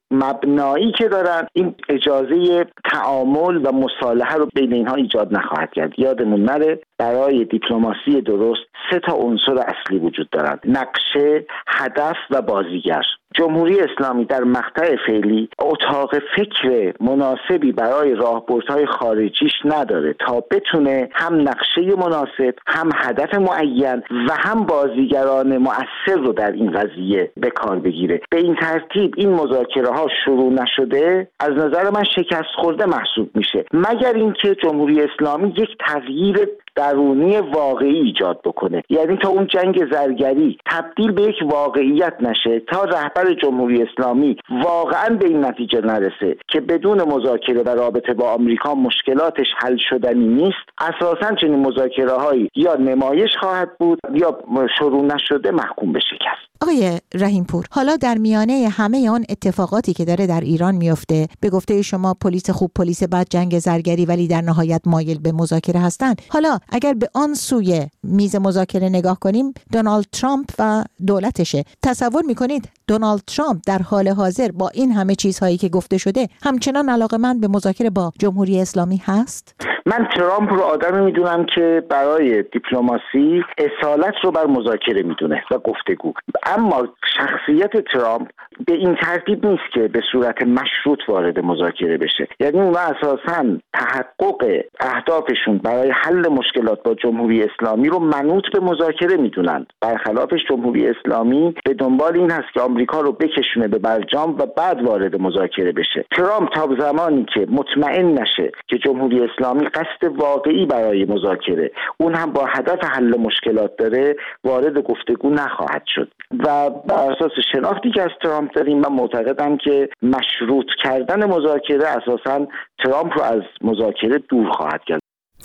مبنایی که دارن این اجازه تعامل و مصالحه رو بین اینها ایجاد نخواهد کرد. یادمون نره برای دیپلماسی درست سه تا عنصر اصلی وجود دارند: نقشه، هدف و بازیگر. جمهوری اسلامی در مقطع فعلی اتاق فکر مناسبی برای راهبردهای خارجیش نداره تا بتونه هم نقشه مناسب، هم هدف معین و هم بازیگران مؤثر رو در این قضیه به کار بگیره. به این ترتیب این مذاکره ها شروع نشده از نظر من شکست خورده محسوب میشه، مگر اینکه جمهوری اسلامی یک تغییر درونی واقعی ایجاد بکنه. یعنی تا اون جنگ زرگری تبدیل به یک واقعیت نشه، تا رهبر جمهوری اسلامی واقعا به این نتیجه نرسه که بدون مذاکره و رابطه با آمریکا مشکلاتش حل شدنی نیست، اساساً چنین مذاکره هایی یا نمایش خواهد بود یا شروع نشده محکوم به شکست. آقای رحیم پور، حالا در میانه همه آن اتفاقاتی که داره در ایران میفته، به گفته شما پلیس خوب پلیس بد، جنگ زرگری، ولی در نهایت مایل به مذاکره هستند. حالا اگر به آن سوی میز مذاکره نگاه کنیم، دونالد ترامپ و دولتشه. تصور میکنید دونالد ترامپ در حال حاضر با این همه چیزهایی که گفته شده همچنان علاقه‌مند به مذاکره با جمهوری اسلامی هست؟ من ترامپ رو آدمی میدونم که برای دیپلماسی اصالت رو بر مذاکره میدونه و گفتگو، اما شخصیت ترامپ به این ترتیب نیست که به صورت مشروط وارد مذاکره بشه. یعنی اونا اساساً تحقق اهدافشون برای حل مشکلات با جمهوری اسلامی رو منوط به مذاکره میدونن. برخلافش جمهوری اسلامی به دنبال این هست که آمریکا رو بکشونه به برجام و بعد وارد مذاکره بشه. ترامپ تا زمانی که مطمئن نشه که جمهوری اسلامی قصد واقعی برای مذاکره، اون هم با هدف حل مشکلات داره، وارد گفتگو نخواهد شد. و بر اساس شناختی که از ترامپ داریم، من معتقدم که مشروط کردن مذاکره اساساً ترامپ رو از مذاکره دور خواهد کرد.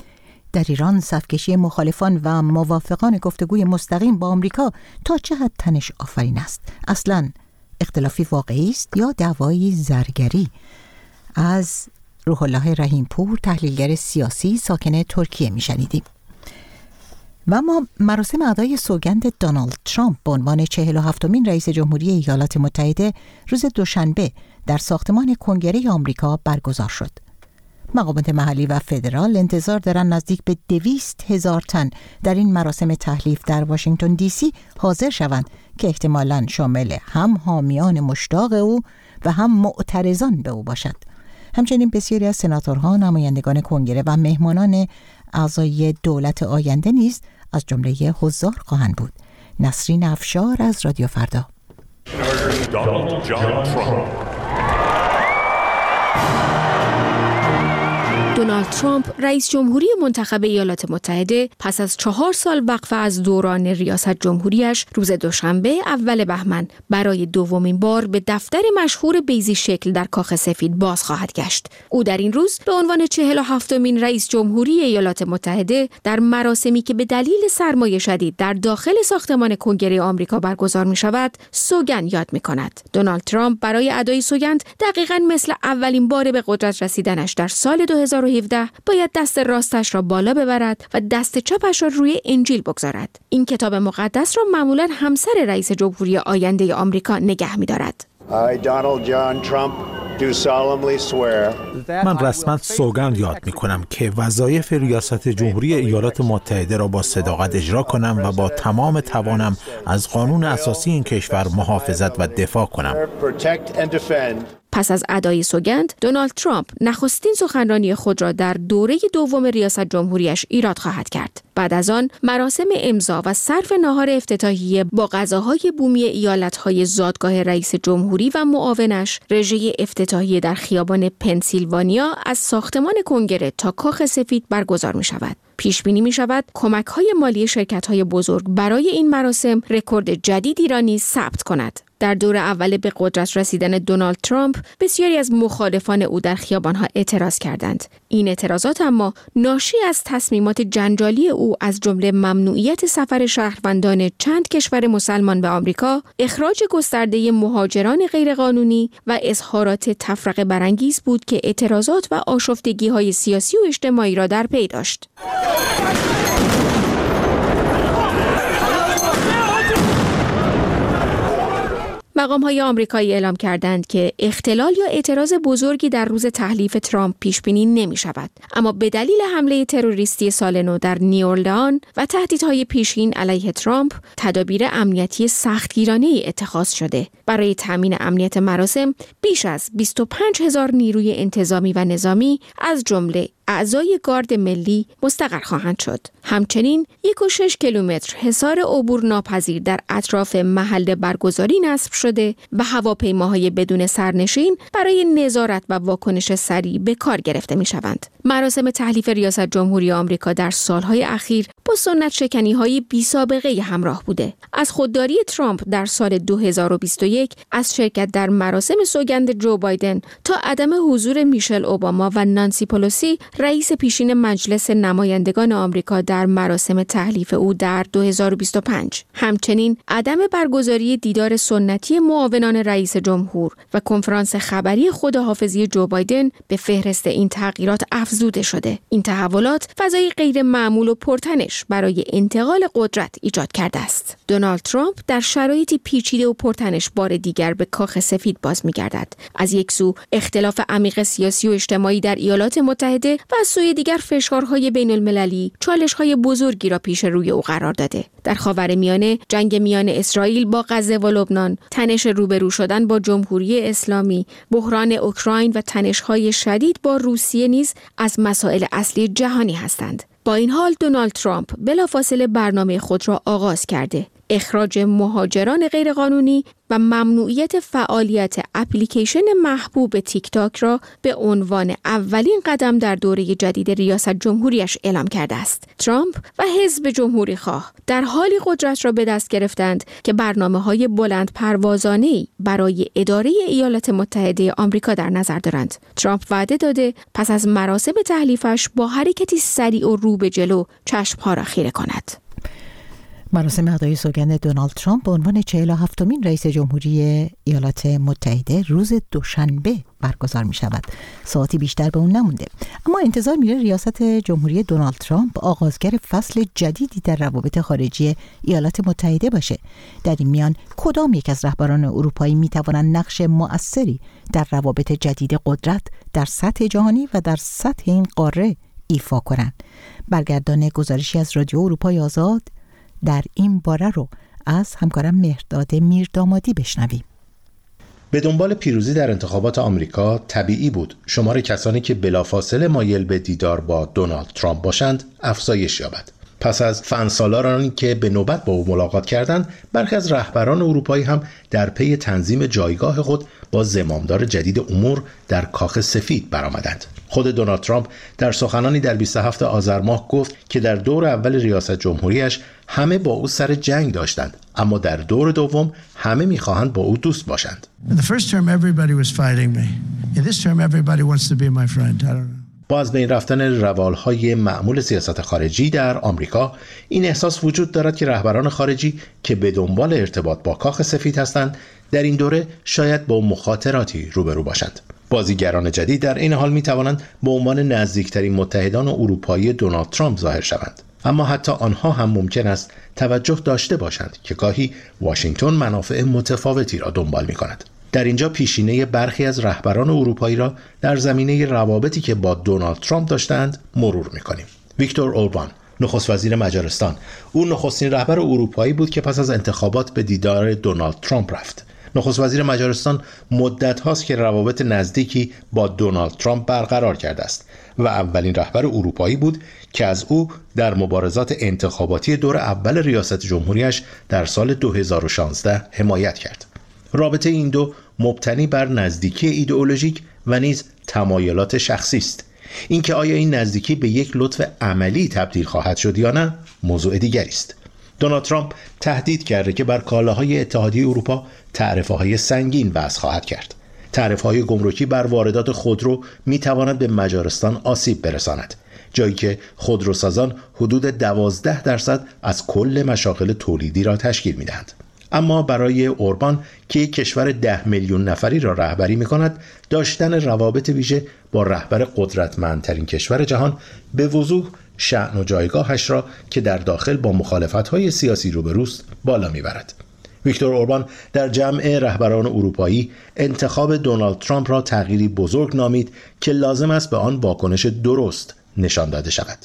در ایران صفکشی مخالفان و موافقان گفتگوی مستقیم با آمریکا تا چه حد تنش آفرین است؟ اصلاً اختلافی واقعی است یا دعوایی زرگری؟ از روح الله رحیمپور، تحلیلگر سیاسی ساکن ترکیه میشنیدیم. و ما مراسم ادای سوگند دونالد ترامپ به عنوان چهل و هفتمین رئیس جمهوری ایالات متحده روز دوشنبه در ساختمان کنگره آمریکا برگزار شد. مقامات محلی و فدرال انتظار دارند نزدیک به دویست هزار تن در این مراسم تحلیف در واشنگتن دی سی حاضر شوند که احتمالاً شامل هم حامیان مشتاق او و هم معترضان به او باشد. همچنین بسیاری از سناتورها، نمایندگان کنگره و مهمانان اعضای دولت آینده نیز از جمله حضار خواهند بود. نسرین افشار از رادیو فردا. دونالد ترامپ رئیس جمهوری منتخب ایالات متحده پس از چهار سال وقفه از دوران ریاست جمهوریش روز دوشنبه اول بهمن برای دومین بار به دفتر مشهور بیضی شکل در کاخ سفید باز خواهد گشت. او در این روز به عنوان چهل و هفتمین رئیس جمهوری ایالات متحده در مراسمی که به دلیل سرمای شدید در داخل ساختمان کنگره آمریکا برگزار می شود سوگند یاد می کند. دونالد ترامپ برای ادای سوگند دقیقاً مثل اولین بار به قدرت رسیدنش در سال دو هزار و هفده باید دست راستش را بالا ببرد و دست چپش را روی انجیل بگذارد. این کتاب مقدس را معمولاً همسر رئیس جمهوری آینده آمریکا نگه می‌دارد. من رسما سوگند یاد می کنم که وظایف ریاست جمهوری ایالات متحده را با صداقت اجرا کنم و با تمام توانم از قانون اساسی این کشور محافظت و دفاع کنم. پس از ادای سوگند، دونالد ترامپ نخستین سخنرانی خود را در دوره دوم ریاست جمهوریش ایراد خواهد کرد. بعد از آن مراسم امضا و صرف ناهار افتتاحیه با غذاهای بومی ایالت‌های زادگاه رئیس جمهوری و معاونش، رژه افتتاحیه در خیابان پنسیلوانیا از ساختمان کنگره تا کاخ سفید برگزار می شود. پیش بینی می شود کمک‌های مالی شرکت‌های بزرگ برای این مراسم رکورد جدیدی را نیز ثبت کند. در دور اول به قدرت رسیدن دونالد ترامپ بسیاری از مخالفان او در خیابان‌ها اعتراض کردند. این اعتراضات اما ناشی از تصمیمات جنجالی او از جمله ممنوعیت سفر شهروندان چند کشور مسلمان به آمریکا، اخراج گسترده مهاجران غیرقانونی و اظهارات تفرقه برانگیز بود که اعتراضات و آشفتگی‌های سیاسی و اجتماعی را در پی داشت. مقام‌های آمریکایی اعلام کردند که اختلال یا اعتراض بزرگی در روز تحلیف ترامپ پیش بینی نمی‌شود، اما به دلیل حمله تروریستی سال نو در نیوورلان و تهدیدهای پیشین علیه ترامپ، تدابیر امنیتی سختگیرانه‌ای اتخاذ شده. برای تامین امنیت مراسم بیش از بیست و پنج هزار نیروی انتظامی و نظامی از جمله اعضای گارد ملی مستقر خواهند شد. همچنین یک و شش کیلومتر حصار عبور ناپذیر در اطراف محل برگزاری نصب شده و هواپیماهای بدون سرنشین برای نظارت و واکنش سریع به کار گرفته می شوند. مراسم تحلیف ریاست جمهوری آمریکا در سالهای اخیر با سنت شکنی‌های بی سابقه همراه بوده. از خودداری ترامپ در سال دو هزار و بیست و یک از شرکت در مراسم سوگند جو بایدن تا عدم حضور میشل اوباما و نانسی پلوسی رئیس پیشین مجلس نمایندگان آمریکا در مراسم تحلیف او در دو هزار و بیست و پنج. همچنین عدم برگزاری دیدار سنتی معاونان رئیس جمهور و کنفرانس خبری خداحافظی جو بایدن به فهرست این تغییرات افزوده شده. این تحولات فضای غیر معمول و پرتنش برای انتقال قدرت ایجاد کرده است. دونالد ترامپ در شرایطی پیچیده و پرتنش بار دیگر به کاخ سفید باز می‌گردد. از یک سو اختلاف عمیق سیاسی و اجتماعی در ایالات متحده و از سوی دیگر فشارهای بین المللی چالش‌های بزرگی را پیش روی او قرار داده. در خاورمیانه جنگ میان اسرائیل با غزه و لبنان، تنش روبرو شدن با جمهوری اسلامی، بحران اوکراین و تنش‌های شدید با روسیه نیز از مسائل اصلی جهانی هستند. با این حال دونالد ترامپ بلافاصله برنامه خود را آغاز کرده. اخراج مهاجران غیرقانونی و ممنوعیت فعالیت اپلیکیشن محبوب تیک تاک را به عنوان اولین قدم در دوره جدید ریاست جمهوریش اعلام کرده است. ترامپ و حزب جمهوری خواه در حالی قدرت را به دست گرفتند که برنامه‌های بلند پروازانه‌ای برای اداره ایالات متحده آمریکا در نظر دارند. ترامپ وعده داده پس از مراسم تحلیفش با حرکتی سریع و رو به جلو چشم‌ها را خیره کند. مراسم ادای سوگند دونالد ترامپ به عنوان چهل و هفتمین رئیس جمهوری ایالات متحده روز دوشنبه برگزار می شود. ساعتی بیشتر به اون نمونده، اما انتظار میره ریاست جمهوری دونالد ترامپ آغازگر فصل جدیدی در روابط خارجی ایالات متحده باشه. در این میان کدام یک از رهبران اروپایی می توانند نقش مؤثری در روابط جدید قدرت در سطح جهانی و در سطح این قاره ایفا کنند؟ برگردان گزارشی از رادیو اروپای آزاد در این باره رو از همکارم مهرداد میردامادی بشنویم. به دنبال پیروزی در انتخابات آمریکا طبیعی بود شمار کسانی که بلافاصله مایل به دیدار با دونالد ترامپ باشند افزایش یابد. پس از فنسالارانی که به نوبت با او ملاقات کردند، برخی از رهبران اروپایی هم در پی تنظیم جایگاه خود با زمامدار جدید امور در کاخ سفید برآمدند. خود دونالد ترامپ در سخنانی در بیست و هفتم آذر ماه گفت که در دور اول ریاست جمهوریش همه با او سر جنگ داشتند، اما در دور دوم همه می‌خواهند با او دوست باشند. با از بین رفتن روالهای معمول سیاست خارجی در آمریکا، این احساس وجود دارد که رهبران خارجی که به دنبال ارتباط با کاخ سفید هستند در این دوره شاید با مخاطراتی روبرو باشند. بازیگران جدید در این حال می توانند به عنوان نزدیکترین متحدان اروپایی دونالد ترامپ ظاهر شوند، اما حتی آنها هم ممکن است توجه داشته باشند که گاهی واشنگتن منافع متفاوتی را دنبال می کند. در اینجا پیشینه برخی از رهبران اروپایی را در زمینه روابطی که با دونالد ترامپ داشتند مرور می‌کنیم. ویکتور اوربان، نخست وزیر مجارستان، او نخستین رهبر اروپایی بود که پس از انتخابات به دیدار دونالد ترامپ رفت. نخست وزیر مجارستان مدت هاست که روابط نزدیکی با دونالد ترامپ برقرار کرده است و اولین رهبر اروپایی بود که از او در مبارزات انتخاباتی دور اول ریاست جمهوریش در سال دو هزار و شانزده حمایت کرد. رابطه این دو مبتنی بر نزدیکی ایدئولوژیک و نیز تمایلات شخصی است. اینکه آیا این نزدیکی به یک لطف عملی تبدیل خواهد شد یا نه موضوع دیگری است. دونالد ترامپ تهدید کرده که بر کالاهای اتحادیه اروپا تعرفه‌های سنگین وضع خواهد کرد. تعرفه‌های گمرکی بر واردات خودرو می‌تواند به مجارستان آسیب برساند، جایی که خودروسازان حدود دوازده درصد از کل مشاغل تولیدی را تشکیل می‌دهند. اما برای اوربان که یک کشور ده میلیون نفری را رهبری می‌کند، داشتن روابط ویژه با رهبر قدرتمندترین کشور جهان به وضوح شأن و جایگاهش را که در داخل با مخالفت‌های سیاسی روبروست بالا می‌برد. ویکتور اوربان در جمع رهبران اروپایی انتخاب دونالد ترامپ را تغییری بزرگ نامید که لازم است به آن واکنش درست نشان داده شود.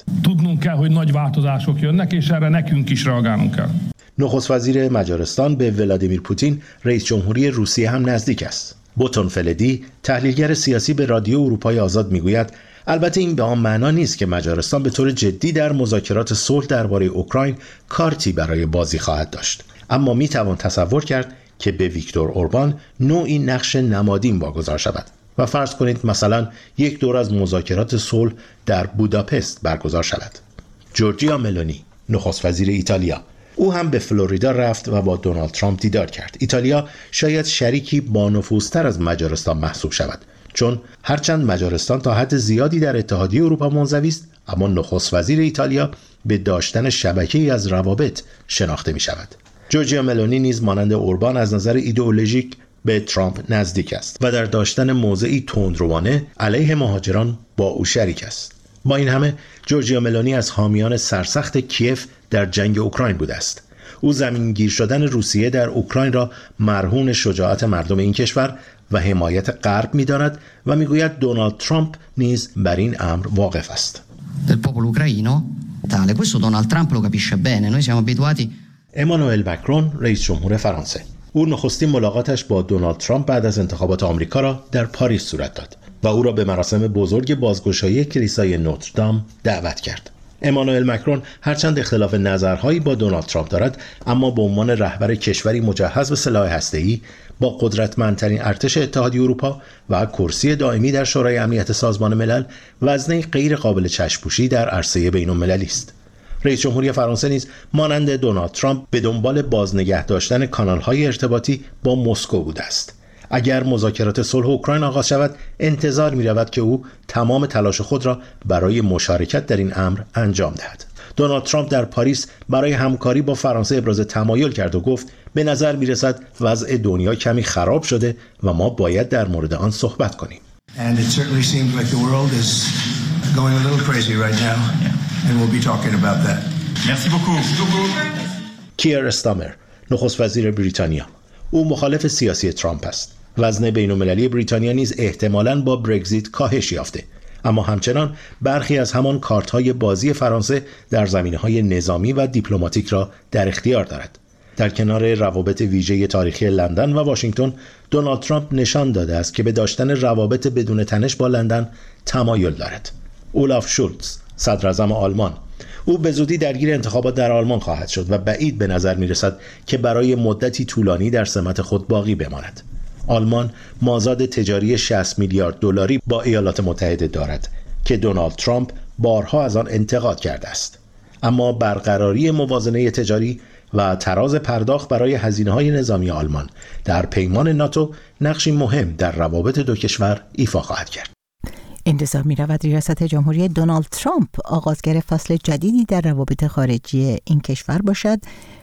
نخست وزیر مجارستان به ولادیمیر پوتین رئیس جمهوری روسیه هم نزدیک است. بوتون فلدی، تحلیلگر سیاسی به رادیو اروپای آزاد میگوید البته این به آن معنا نیست که مجارستان به طور جدی در مذاکرات صلح درباره اوکراین کارتی برای بازی خواهد داشت، اما می توان تصور کرد که به ویکتور اوربان نوعی نقش نمادین واگذار شود و فرض کنید مثلا یک دور از مذاکرات صلح در بوداپست برگزار شود. جورجیا ملونی، نخست وزیر ایتالیا، او هم به فلوریدا رفت و با دونالد ترامپ دیدار کرد. ایتالیا شاید شریکی با نفوذتر از مجارستان محسوب شود، چون هرچند مجارستان تا حد زیادی در اتحادیه اروپا منزوی است، اما نخست وزیر ایتالیا به داشتن شبکه‌ای از روابط شناخته می شود. جورجیا ملونی نیز مانند اوربان از نظر ایدئولوژیک به ترامپ نزدیک است و در داشتن موضعی تندروانه علیه مهاجران با او شریک است. با این همه جورجیا ملونی از حامیان سرسخت کیف در جنگ اوکراین بوده است. او زمینگیر شدن روسیه در اوکراین را مرهون شجاعت مردم این کشور و حمایت غرب می‌داند و می‌گوید دونالد ترامپ نیز بر این امر واقف است. del popolo ucraino tale questo Donald Trump lo capisce bene. Noi siamo abituati. امانوئل مکرون، رئیس جمهور فرانسه، او نخستین ملاقاتش با دونالد ترامپ بعد از انتخابات آمریکا را در پاریس صورت داد و او را به مراسم بزرگ بازگشایی کلیسای نوتردام دعوت کرد. امانوئل مکرون هرچند اختلاف نظرهایی با دونالد ترامپ دارد، اما به عنوان رهبر کشوری مجهز به سلاح هسته‌ای با قدرتمندترین ارتش اتحادیه اروپا و کرسی دائمی در شورای امنیت سازمان ملل وزنه غیر قابل چشم‌پوشی در عرصه بین‌المللی است. رئیس جمهوری فرانسه نیز مانند دونالد ترامپ به دنبال بازنگه داشتن کانال‌های ارتباطی با مسکو بوده است. اگر مذاکرات صلح اوکراین آغاز شود، انتظار می‌رود که او تمام تلاش خود را برای مشارکت در این امر انجام دهد. دونالد ترامپ در پاریس برای همکاری با فرانسه ابراز تمایل کرد و گفت به نظر می‌رسد وضع دنیا کمی خراب شده و ما باید در مورد آن صحبت کنیم. And it certainly seems like the world is going a little crazy right now and we'll be talking about that. Merci beaucoup. کیر استامر، نخست وزیر بریتانیا. او مخالف سیاسی ترامپ است. وزن بین‌المللی بریتانیا نیز احتمالاً با برگزیت کاهش یافته، اما همچنان برخی از همان کارت‌های بازی فرانسه در زمینه‌های نظامی و دیپلماتیک را در اختیار دارد. در کنار روابط ویژه تاریخی لندن و واشنگتن، دونالد ترامپ نشان داده است که به داشتن روابط بدون تنش با لندن تمایل دارد. اولاف شولتز، صدر اعظم آلمان، او به زودی درگیر انتخابات در آلمان خواهد شد و بعید به نظر می‌رسد که برای مدتی طولانی در سمت خود باقی بماند. آلمان مازاد تجاری شصت میلیارد دلاری با ایالات متحده دارد که دونالد ترامپ بارها از آن انتقاد کرده است. اما برقراری موازنه تجاری و تراز پرداخت برای هزینه‌های نظامی آلمان در پیمان ناتو نقشی مهم در روابط دو کشور ایفا خواهد کرد. انتظار می رود ریاست جمهوری دونالد ترامپ آغازگر فصل جدیدی در روابط خارجی این کشور باشد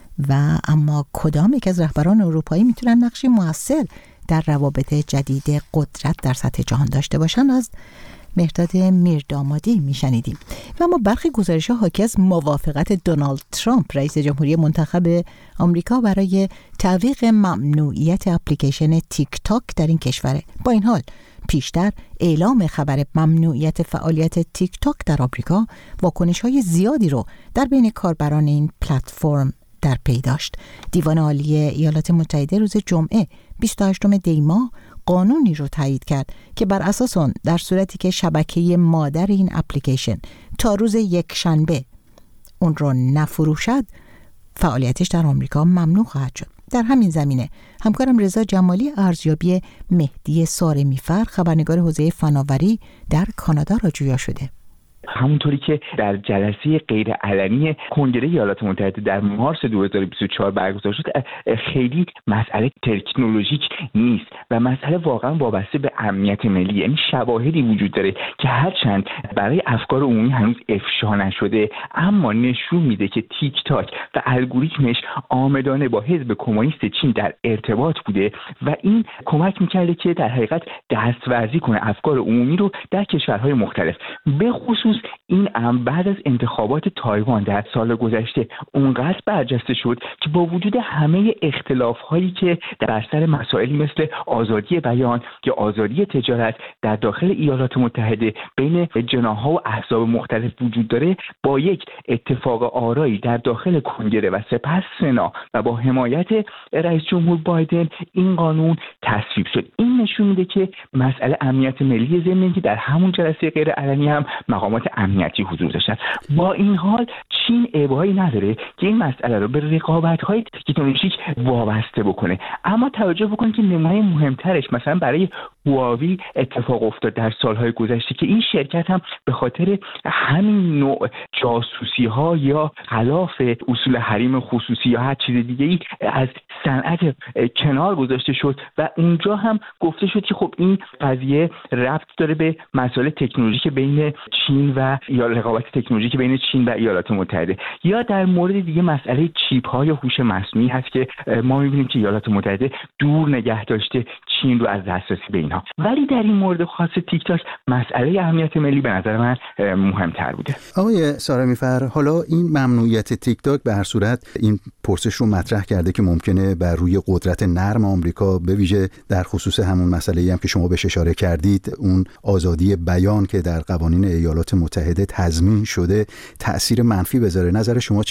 و اما کدام یک از رهبران اروپایی میتونن نقشی موثر در روابط جدید قدرت در سطح جهان داشته باشند از مهرداد میردامادی میشنیدیم. و اما برخی گزارش‌ها حاکی از موافقت دونالد ترامپ رئیس جمهوری منتخب آمریکا برای تعویق ممنوعیت اپلیکیشن تیک تاک در این کشوره. با این حال پیشتر اعلام خبر ممنوعیت فعالیت تیک تاک در آمریکا واکنش‌های زیادی رو در بین کاربران این پلتفرم در پی داشت. دیوان عالی ایالات متحده روز جمعه بیست و هشتم دی ماه قانونی رو تایید کرد که بر اساس آن در صورتی که شبکه مادر این اپلیکیشن تا روز یک شنبه اون رو نفروشد، فعالیتش در آمریکا ممنوع خواهد شد. در همین زمینه همکارم رضا جمالی ارزیابی مهدی سارمیفر، خبرنگار حوزه فناوری در کانادا را جویا شده. همونطوری که در جلسه غیر علنی کنگره ایالات متحده در مارس دو هزار و بیست و چهار برگزار شد، خیلی مسئله تکنولوژیک نیست و مسئله واقعا وابسته به امنیت ملی. یعنی شواهدی وجود داره که هرچند برای افکار عمومی هنوز افشا نشده، اما نشون میده که تیک تاک و الگوریتمش عامدانه با حزب کمونیست چین در ارتباط بوده و این کمک میکرده که در حقیقت دستورزی کنه افکار عمومی رو در کشورهای مختلف. به خصوص این امر بعد از انتخابات تایوان در سال گذشته اونقدر برجسته شد که با وجود همه اختلاف‌هایی که در سر مسائلی مثل آزادی بیان یا آزادی تجارت در داخل ایالات متحده بین جناح‌ها و احزاب مختلف وجود داره، با یک اتفاق آرایی در داخل کنگره و سپس سنا و با حمایت رئیس جمهور بایدن این قانون تصویب شد. این نشون میده که مسئله امنیت ملی ضمن که در همون جلسه غیر علنی هم مقامات امنیتی حضور داشتن. با این حال چین ابایی نداره که این مسئله رو به رقابت‌های تکنولوژیک وابسته بکنه، اما توجه بکنید که نمونه مهمترش مثلا برای هواوی اتفاق افتاد در سالهای گذشته که این شرکت هم به خاطر همین نوع جاسوسی‌ها یا خلاف اصول حریم خصوصی یا هر چیز دیگه‌ای از صنعت کنار گذاشته شد و اونجا هم گفته شد که خب این قضیه ربط داره به مسائل تکنولوژیک بین چین و یا رقابت تکنولوژیک بین چین و ایالات متحده. یا در مورد دیگه مسئله چیپ‌ها یا هوش مصنوعی هست که ما می‌بینیم که ایالات متحده دور نگه داشته چین رو از دسترسی به اینها. ولی در این مورد خاص تیک تاک مسئله امنیت ملی به نظر من مهمتر بوده. آقای سارمیفر، حالا این ممنوعیت تیک تاک به هر صورت این پرسش رو مطرح کرده که ممکنه بر روی قدرت نرم آمریکا، به ویژه در خصوص همون مسئله‌ای هم که شما بهش اشاره کردید، اون آزادی بیان که در قوانین ایالات متحده تضمین شده، تأثیر منفی بذاره. نظر شما چه است؟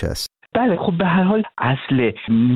بله خب به هر حال اصل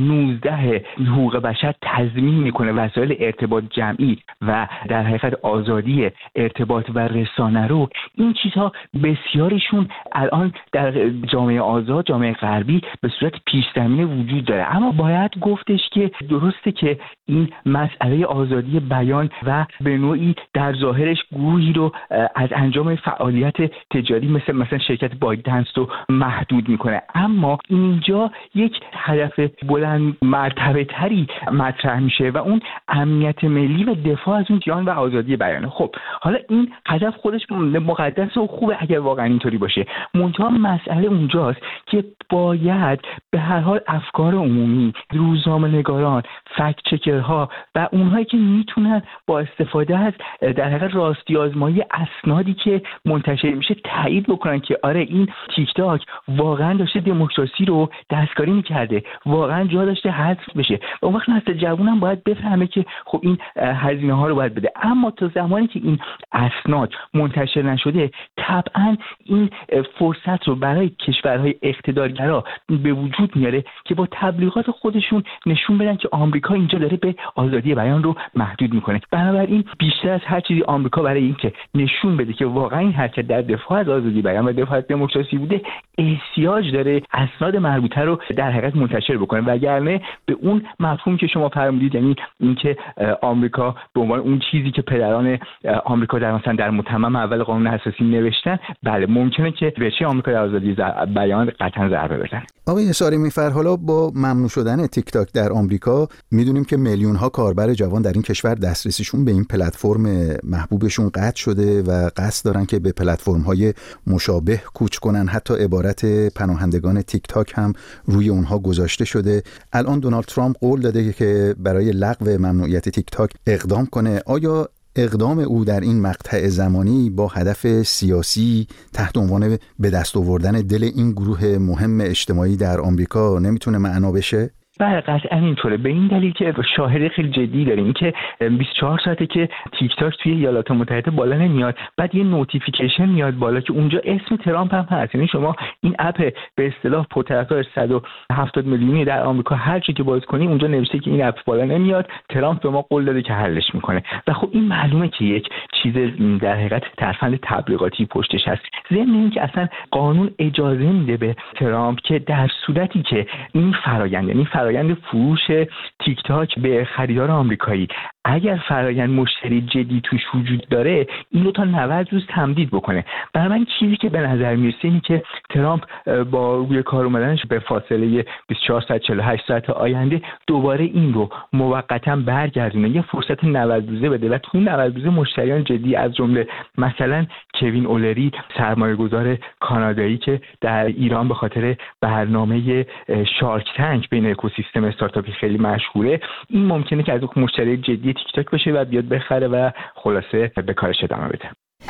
نوزده حقوق بشر تضمین میکنه وسایل ارتباط جمعی و در حقیقت آزادی ارتباط و رسانه رو. این چیزها بسیاریشون الان در جامعه آزاد، جامعه غربی به صورت پیش زمینه وجود داره، اما باید گفتش که درسته که این مسئله آزادی بیان و به نوعی در ظاهرش گروهی رو از انجام فعالیت تجاری مثل مثلا شرکت بایدنس رو محدود میکنه، اما اینجا یک هدف بلند مرتبه تری مطرح میشه و اون امنیت ملی و دفاع از اون جان و آزادی بیان. خب حالا این هدف خودش مقدس و خوبه اگر واقعا اینطوری باشه، منتها مسئله اونجاست که باید به هر حال افکار عمومی، روزنامه‌نگاران، فکت چکرها و اونهایی که میتونن با استفاده از در حقیقت راستی آزمایی اسنادی که منتشر میشه تایید بکنن که آره این تیک تاک واقعا داشته دموکراسی رو دستکاری میکرده، واقعا جا داشته حذف بشه. و اون وقت نسل جوانم باید بفهمه که خب این هزینه ها رو باید بده. اما تا زمانی که این اسناد منتشر نشده طبعا این فرصت رو برای کشورهای اقتدارگرا به وجود میاره که با تبلیغات خودشون نشون بدن که آمریکا اینجا داره به آزادی بیان رو محدود میکنه. بنابراین بیشتر از هر چیزی آمریکا برای اینکه نشون بده که واقعا این حرکت در دفاع از آزادی بیان و دفاع از دموکراسی بوده احتیاج داره اسناد مربوطه رو در حقیقت منتشر بکنه، وگرنه به اون مفهوم که شما فرمودید، یعنی اینکه آمریکا به عنوان اون چیزی که پدران آمریکا در مثلا در متمم اول قانون اساسی نوشتن، بله ممکنه که ورچه آمریکا در آزادی بیان قطعا ضربه بزنه. آقای صارمی‌فر، حالا با ممنوع شدن تیک تاک در آمریکا میدونیم که میلیون ها کاربر جوان در این کشور دسترسیشون به این پلتفرم محبوبشون قطع شده و قصد دارن که به پلتفرم‌های مشابه کوچ کنن. حتی عبارت پناهندگان تیک تاک هم روی اونها گذاشته شده. الان دونالد ترامپ قول داده که برای لغو ممنوعیت تیک تاک اقدام کنه. آیا اقدام او در این مقطع زمانی با هدف سیاسی تحت عنوان به دست آوردن دل این گروه مهم اجتماعی در آمریکا نمیتونه معنا بشه؟ بله قطعا اینطوره، به این دلیل که شاهد خیلی جدی داریم که بیست و چهار ساعته که تیک تاک توی ایالات متحده بالا نمیاد، بعد یه نوتیفیکیشن میاد بالا که اونجا اسم ترامپ هم هست. یعنی شما این اپ به اصطلاح پرطرفدار صد و هفتاد میلیونی در آمریکا هر چی که باز کنی اونجا نوشته که این اپ بالا نمیاد، ترامپ به ما قول داده که حلش میکنه. و خب این معلومه که یک چیز در حقیقت ترفند تبلیغاتی پشتش هست. ضمن اینکه اصلا قانون اجازه میده به ترامپ که در صورتی که این فرآیند، یعنی فرآیند فروش تیک تاک به خریدار آمریکایی، اگر فرآیند مشتری جدی توش وجود داره، این رو تا نود روز تمدید بکنه. برای من چیزی که به نظر میرسه اینه که ترامپ با روی کار اومدنش به فاصله بیست و چهار ساعت چهل و هشت ساعت آینده دوباره این رو موقتا برگردونه، یه فرصت نود روزه بده و تو نود روزه مشتریان جدی از جمله مثلا کوین اولری، سرمایه‌گذار کانادایی که در ایران به خاطر برنامه شارک تانک بین اکوسیستم استارتاپی خیلی مشهوره، این ممکنه که از اون مشتری جدی تیک تاک باشه و بیاد بخره و خلاصه به کارش ادامه بده.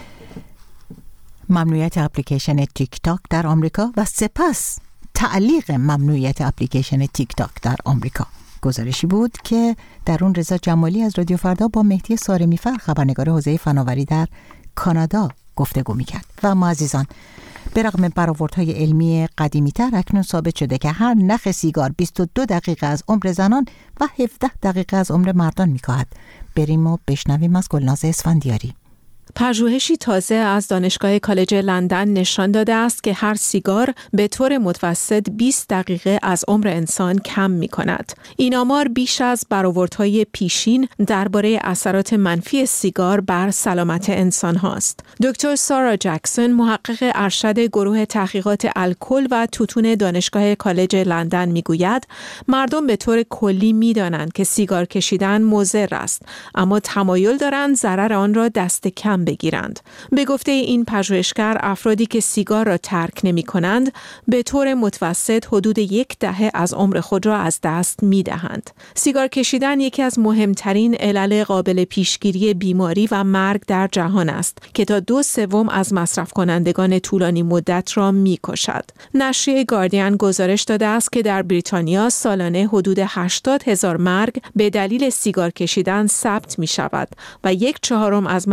ممنوعیت اپلیکیشن تیک تاک در آمریکا و سپس تعلیق ممنوعیت اپلیکیشن تیک تاک در آمریکا. گزارشی بود که در اون رضا جمالی از رادیو فردا با مهدی صارمی‌فر خبرنگار حوزه فناوری در کانادا گفتگو می‌کرد. و ما عزیزان، به رغم برآوردهای علمی قدیمی‌تر اکنون ثابت شده که هر نخ سیگار بیست و دو دقیقه از عمر زنان و هفده دقیقه از عمر مردان می‌کاهد. بریم و بشنویم از گلناز اسفندیاری. پژوهشی تازه از دانشگاه کالج لندن نشان داده است که هر سیگار به طور متوسط بیست دقیقه از عمر انسان کم می کند. این آمار بیش از برآوردهای پیشین درباره اثرات منفی سیگار بر سلامت انسان هاست. دکتر سارا جکسون، محقق ارشد گروه تحقیقات الکل و توتون دانشگاه کالج لندن می گوید مردم به طور کلی می دانند که سیگار کشیدن مضر است، اما تمایل دارند ضرر آن را دست کم بگیرند. به گفته این پژوهشگر، افرادی که سیگار را ترک نمی کنند به طور متوسط حدود یک دهه از عمر خود را از دست می دهند. سیگار کشیدن یکی از مهمترین علل قابل پیشگیری بیماری و مرگ در جهان است که تا دو سوم از مصرف کنندگان طولانی مدت را می کشد. نشریه گاردین گزارش داده است که در بریتانیا سالانه حدود هشتاد هزار مرگ به دلیل سیگار کشیدن ثبت می شود و یک چهارم از مرگ‌های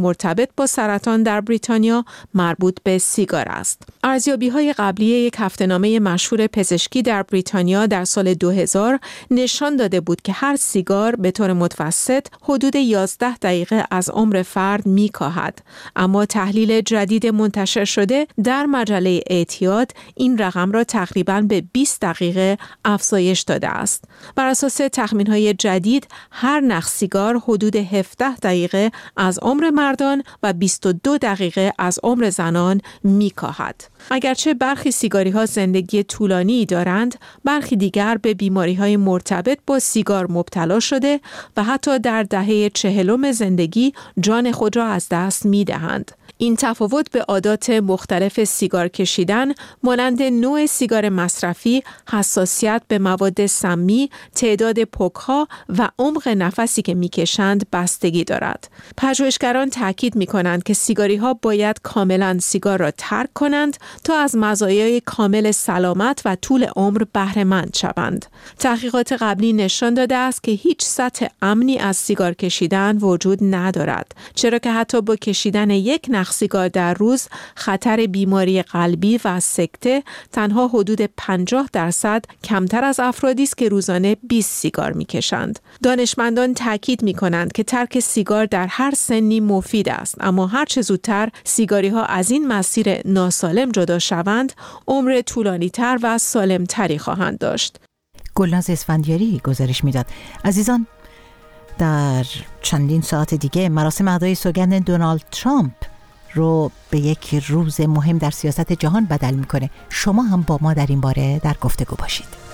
مرتبط با سرطان در بریتانیا مربوط به سیگار است. ارزیابی‌های قبلی یک هفته‌نامه مشهور پزشکی در بریتانیا در سال دو هزار نشان داده بود که هر سیگار به طور متوسط حدود یازده دقیقه از عمر فرد می‌کاهد. اما تحلیل جدید منتشر شده در مجله اعتیاد این رقم را تقریباً به بیست دقیقه افزایش داده است. بر اساس تخمین‌های جدید هر نخ سیگار حدود هفده دقیقه از عمر مردان و بیست و دو دقیقه از عمر زنان می‌کاهد. اگرچه برخی سیگاری‌ها زندگی طولانی دارند، برخی دیگر به بیماری‌های مرتبط با سیگار مبتلا شده و حتی در دهه چهلم زندگی جان خود را از دست می‌دهند. این تفاوت به عادات مختلف سیگار کشیدن مانند نوع سیگار مصرفی، حساسیت به مواد سمی، تعداد پک‌ها و عمق نفسی که می‌کشند بستگی دارد. پژوهشگران تاکید می‌کنند که سیگاری‌ها باید کاملاً سیگار را ترک کنند تا از مزایای کامل سلامت و طول عمر بهره مند شوند. تحقیقات قبلی نشان داده است که هیچ سطح امنی از سیگار کشیدن وجود ندارد، چرا که حتی با کشیدن یک نخ سیگار در روز خطر بیماری قلبی و سکته تنها حدود پنجاه درصد کمتر از افرادی است که روزانه بیست سیگار می‌کشند. دانشمندان تاکید می‌کنند که ترک سیگار در هر سنی مفید است، اما هر چه زودتر سیگاری‌ها از این مسیر ناسالم جدا شوند، عمر طولانی‌تر و سالم‌تری خواهند داشت. گلناز اسفندیاری گزارش می‌داد. عزیزان، در چندین ساعت دیگه مراسم ادای سوگند دونالد ترامپ رو به یک روز مهم در سیاست جهان بدل میکنه. شما هم با ما در این باره در گفتگو باشید.